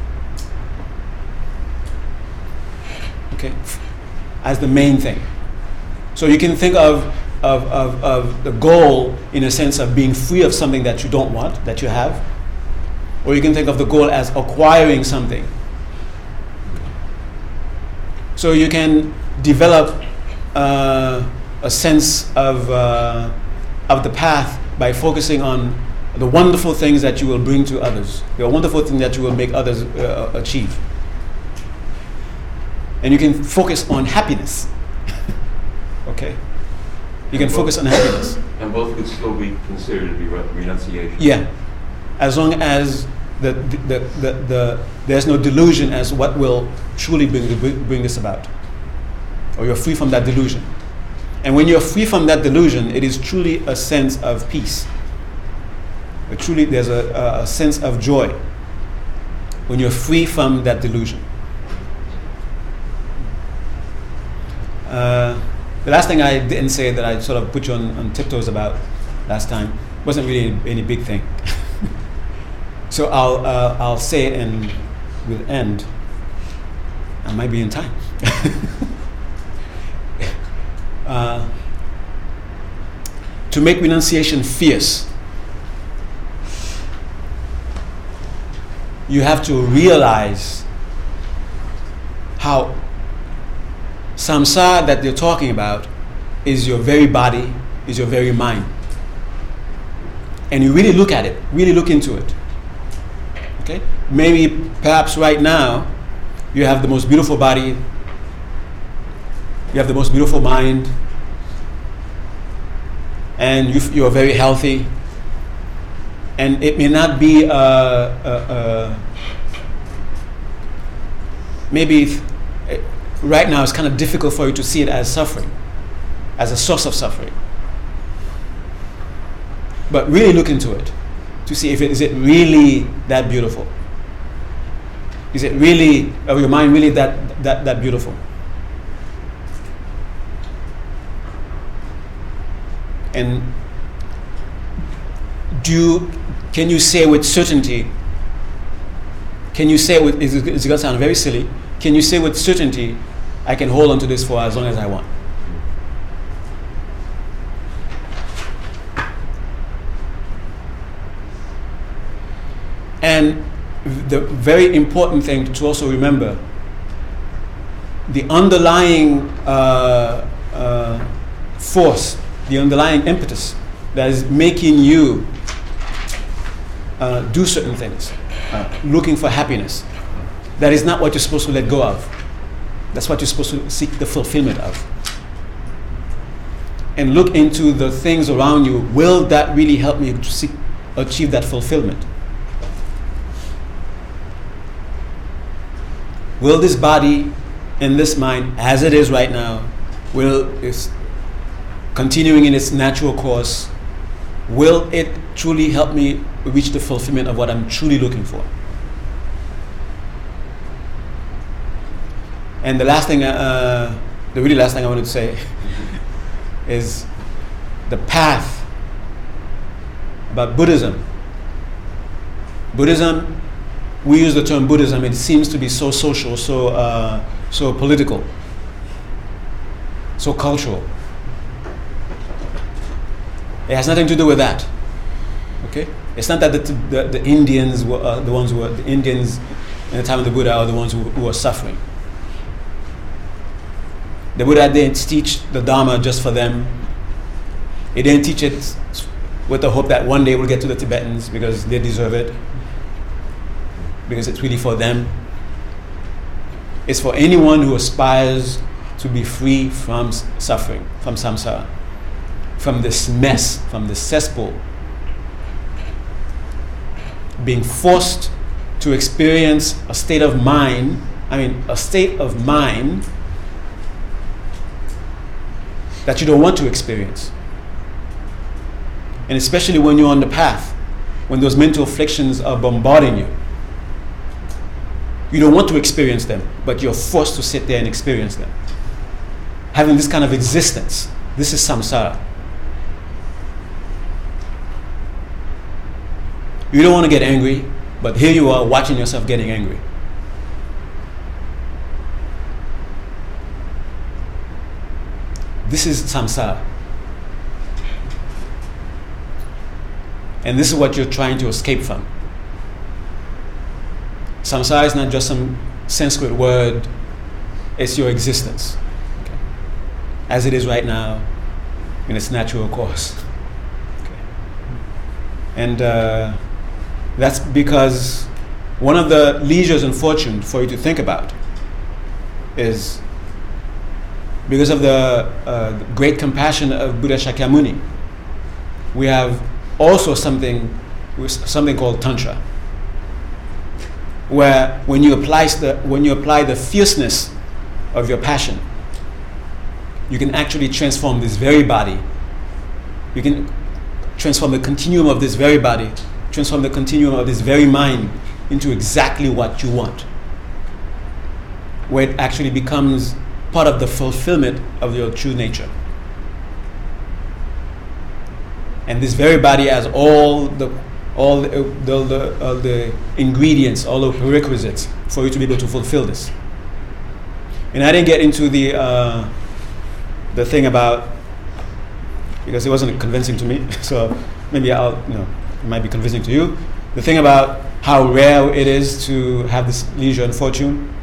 Okay, as the main thing. So you can think of, of, of, of the goal in a sense of being free of something that you don't want, that you have. Or you can think of the goal as acquiring something. So you can develop uh, a sense of, uh, of the path by focusing on the wonderful things that you will bring to others, the wonderful things that you will make others uh, achieve. And you can focus on happiness. Okay? You can focus on happiness. And both could still be considered to be re- renunciation. Yeah. As long as the, the, the, the, there's no delusion as what will truly bring, bring this about. Or you're free from that delusion. And when you're free from that delusion, it is truly a sense of peace. But truly, there's a, a sense of joy when you're free from that delusion. Uh, the last thing I didn't say that I sort of put you on, on tiptoes about last time wasn't really any, any big thing. So I'll uh, I'll say it and we'll end. I might be in time. uh, to make renunciation fierce, you have to realize how samsara that they're talking about is your very body, is your very mind. And you really look at it, really look into it. Okay? Maybe, perhaps right now, you have the most beautiful body, you have the most beautiful mind, and you, you are very healthy. And it may not be, uh, uh, uh, maybe uh, right now it's kind of difficult for you to see it as suffering, as a source of suffering. But really look into it to see if it is it really that beautiful. Is it really, or your mind really that that, that beautiful? And do you, can you say with certainty, can you say with, it's, it's going to sound very silly, can you say with certainty, I can hold on to this for as long as I want? And the very important thing to also remember, the underlying uh, uh, force, the underlying impetus that is making you uh, do certain things, uh, looking for happiness, that is not what you're supposed to let go of. That's what you're supposed to seek the fulfillment of. And look into the things around you. Will that really help me to seek, achieve that fulfillment? Will this body and this mind, as it is right now, will is continuing in its natural course, will it truly help me reach the fulfillment of what I'm truly looking for? And the last thing, uh, the really last thing I wanted to say is the path about Buddhism. Buddhism, we use the term Buddhism, it seems to be so social, so uh, so political, so cultural. It has nothing to do with that. Okay? It's not that the the, the Indians were uh, the ones who were the Indians in the time of the Buddha are the ones who, who were suffering. The Buddha didn't teach the Dharma just for them. He didn't teach it with the hope that one day we'll get to the Tibetans because they deserve it, because it's really for them. It's for anyone who aspires to be free from suffering, from samsara, from this mess, from this cesspool, being forced to experience a state of mind, I mean, a state of mind that you don't want to experience. And especially when you're on the path, when those mental afflictions are bombarding you. You don't want to experience them, but you're forced to sit there and experience them. Having this kind of existence, this is samsara. You don't want to get angry, but here you are watching yourself getting angry. This is samsara. And this is what you're trying to escape from. Samsara is not just some Sanskrit word, it's your existence. Okay. As it is right now, in its natural course. Okay. And uh, that's because one of the leisures and fortune for you to think about is because of the uh, great compassion of Buddha Shakyamuni, we have also something something called Tantra, where when you apply the when you apply the fierceness of your passion, you can actually transform this very body. You can transform the continuum of this very body, transform the continuum of this very mind into exactly what you want, where it actually becomes part of the fulfillment of your true nature. And this very body has all the all the, the, the, all the ingredients, all the prerequisites for you to be able to fulfill this. And I didn't get into the uh, the thing about, because it wasn't convincing to me, so maybe I'll, you know, it might be convincing to you. The thing about how rare it is to have this leisure and fortune.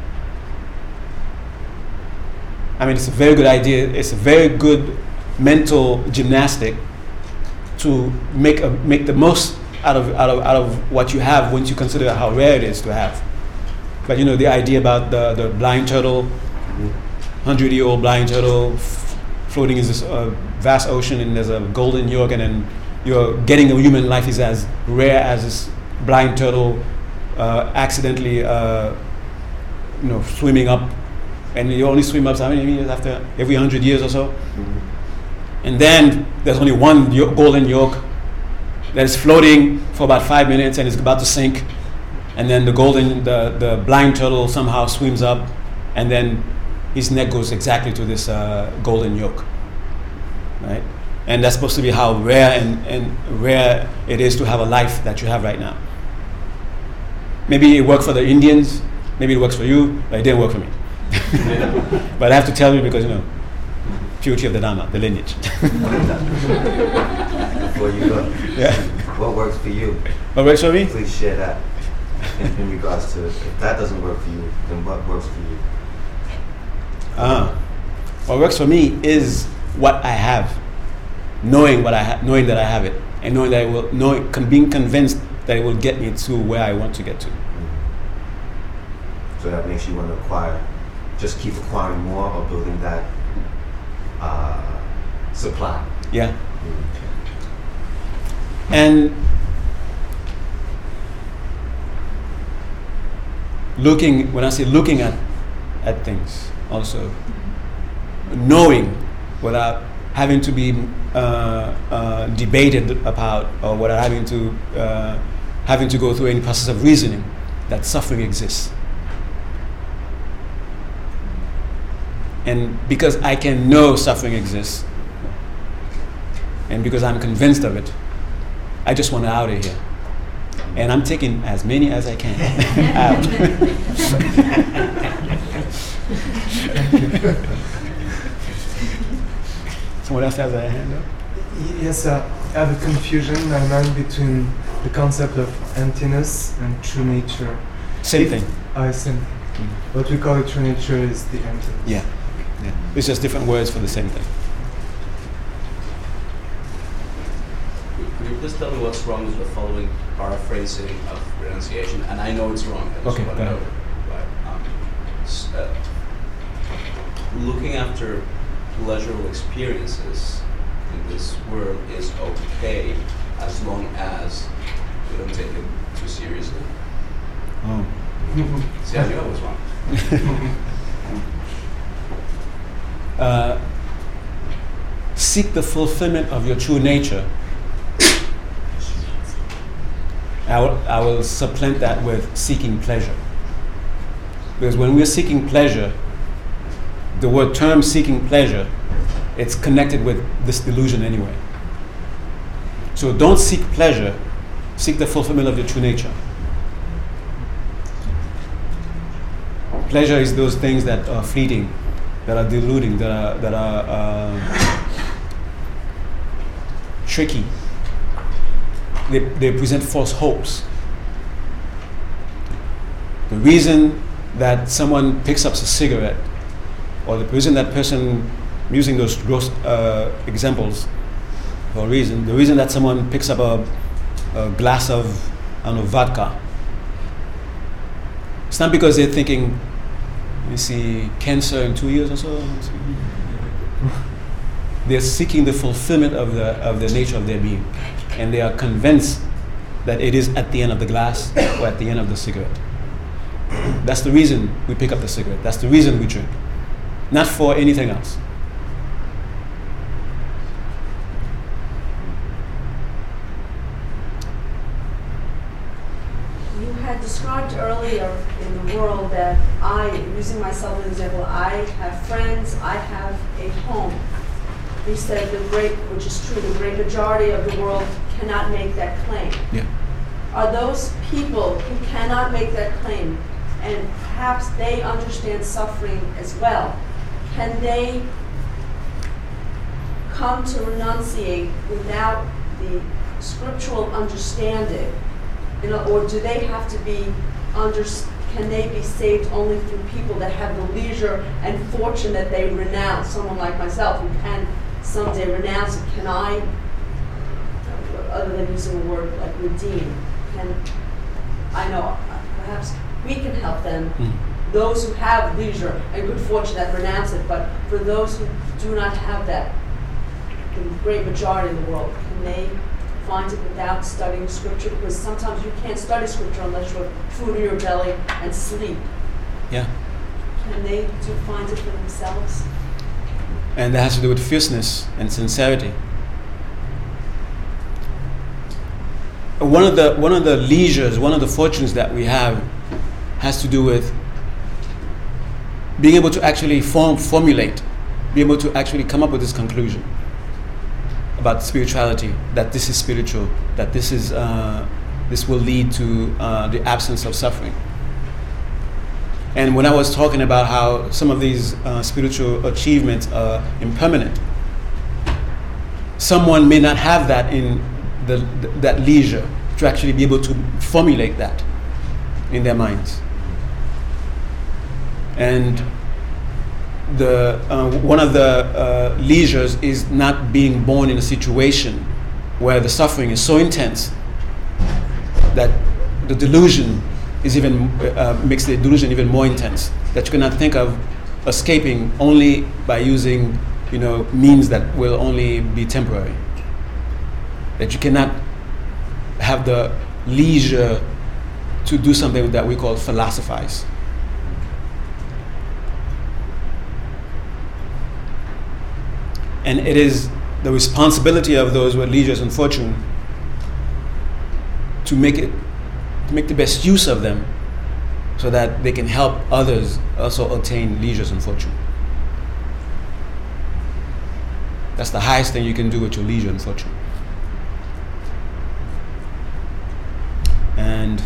I mean, it's a very good idea. It's a very good mental gymnastic to make a, make the most out of out of out of what you have once you consider how rare it is to have. But you know, the idea about the, the blind turtle, hundred-year-old blind turtle f- floating in this uh, vast ocean, and there's a golden yolk, and then you're getting a human life is as rare as this blind turtle uh, accidentally uh, you know swimming up, and you only swim up how many years after every hundred years or so. Mm-hmm. And then there's only one yo- golden yolk that is floating for about five minutes and is about to sink. And then the golden, the, the blind turtle somehow swims up, and then his neck goes exactly to this uh, golden yolk, right? And that's supposed to be how rare and, and rare it is to have a life that you have right now. Maybe it worked for the Indians, maybe it works for you, but it didn't work for me. But I have to tell you because, you know, purity of the Dharma, the lineage. Before you go, yeah. What works for you? What works for me? Please share that in, in regards to, if that doesn't work for you, then what works for you? Uh, what works for me is what I have, knowing what I ha- knowing that I have it, and knowing that I will, knowing, con- being convinced that it will get me to where I want to get to. Mm-hmm. So that makes you want to acquire, just keep acquiring more, or building that uh, supply. Yeah. Mm-hmm. And looking, when I say looking at at things, also knowing without having to be uh, uh, debated about, or without having to uh, having to go through any process of reasoning, that suffering exists. And because I can know suffering exists, and because I'm convinced of it, I just want out of here. And I'm taking as many as I can out. Someone else has a hand up? Yes, uh, I have a confusion in my mind between the concept of emptiness and true nature. Same thing. Uh, same thing. Mm. What we call true nature is the emptiness. Yeah. yeah. It's just different words for the same thing. Could you please tell me what's wrong with the following paraphrasing of renunciation? And I know it's wrong. I just Okay, want go to know. ahead. But, um, s- uh, looking after pleasurable experiences in this world is okay as long as we don't take it too seriously. Oh. See, I knew I was wrong. uh, seek the fulfillment of your true nature I will, I will supplant that with seeking pleasure. Because when we're seeking pleasure, the word term seeking pleasure, it's connected with this delusion anyway. So don't seek pleasure, seek the fulfillment of your true nature. Pleasure is those things that are fleeting, that are deluding, that are, that are uh, tricky. They, they present false hopes. The reason that someone picks up a cigarette, or the reason that person, using those gross uh, examples for a reason, the reason that someone picks up a, a glass of, I don't know, vodka, it's not because they're thinking, you see, cancer in two years or so. They're seeking the fulfillment of the of the nature of their being, and they are convinced that it is at the end of the glass or at the end of the cigarette. That's the reason we pick up the cigarette. That's the reason we drink, not for anything else. You had described earlier in the world that I, using myself as an example, I have friends, I have a home. You said the great, which is true, the great majority of the world cannot make that claim. Yeah. Are those people who cannot make that claim, and perhaps they understand suffering as well, can they come to renunciate without the scriptural understanding? You know, or do they have to be under? Can they be saved only through people that have the leisure and fortune that they renounce? Someone like myself who can someday renounce it. Can I, other than using a word like redeem, can I know perhaps we can help them, mm. those who have leisure and good fortune that renounce it, but for those who do not have that, the great majority of the world, can they find it without studying scripture? Because sometimes you can't study scripture unless you have food in your belly and sleep. Yeah. Can they do find it for themselves? And that has to do with fierceness and sincerity. One of the one of the leisures, one of the fortunes that we have has to do with being able to actually form, formulate, be able to actually come up with this conclusion about spirituality, that this is spiritual, that this is uh, this will lead to uh, the absence of suffering. And when I was talking about how some of these uh, spiritual achievements are impermanent, someone may not have that in the, the that leisure to actually be able to formulate that in their minds. And the uh, one of the uh, leisures is not being born in a situation where the suffering is so intense that the delusion is even uh, makes the delusion even more intense, that you cannot think of escaping only by using, you know, means that will only be temporary. That you cannot have the leisure to do something that we call philosophize. And it is the responsibility of those with leisures and fortune to make it, to make the best use of them, so that they can help others also attain leisures and fortune. That's the highest thing you can do with your leisure and fortune. And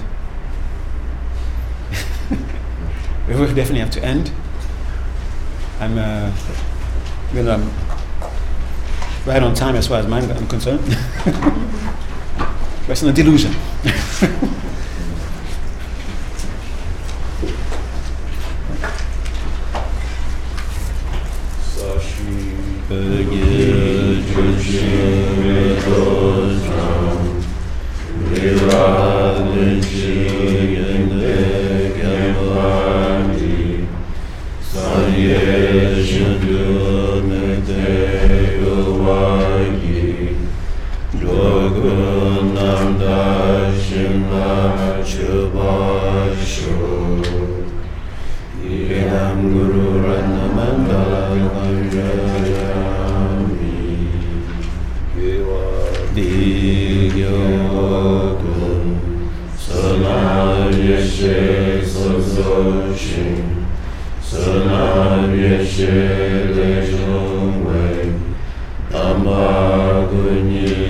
we will definitely have to end. I'm, uh, you know, I'm right on time as far as I'm concerned. But it's not a delusion. Yeshe Sozoshin, Sonam Yeshe Lejongwei, Amar Gunyi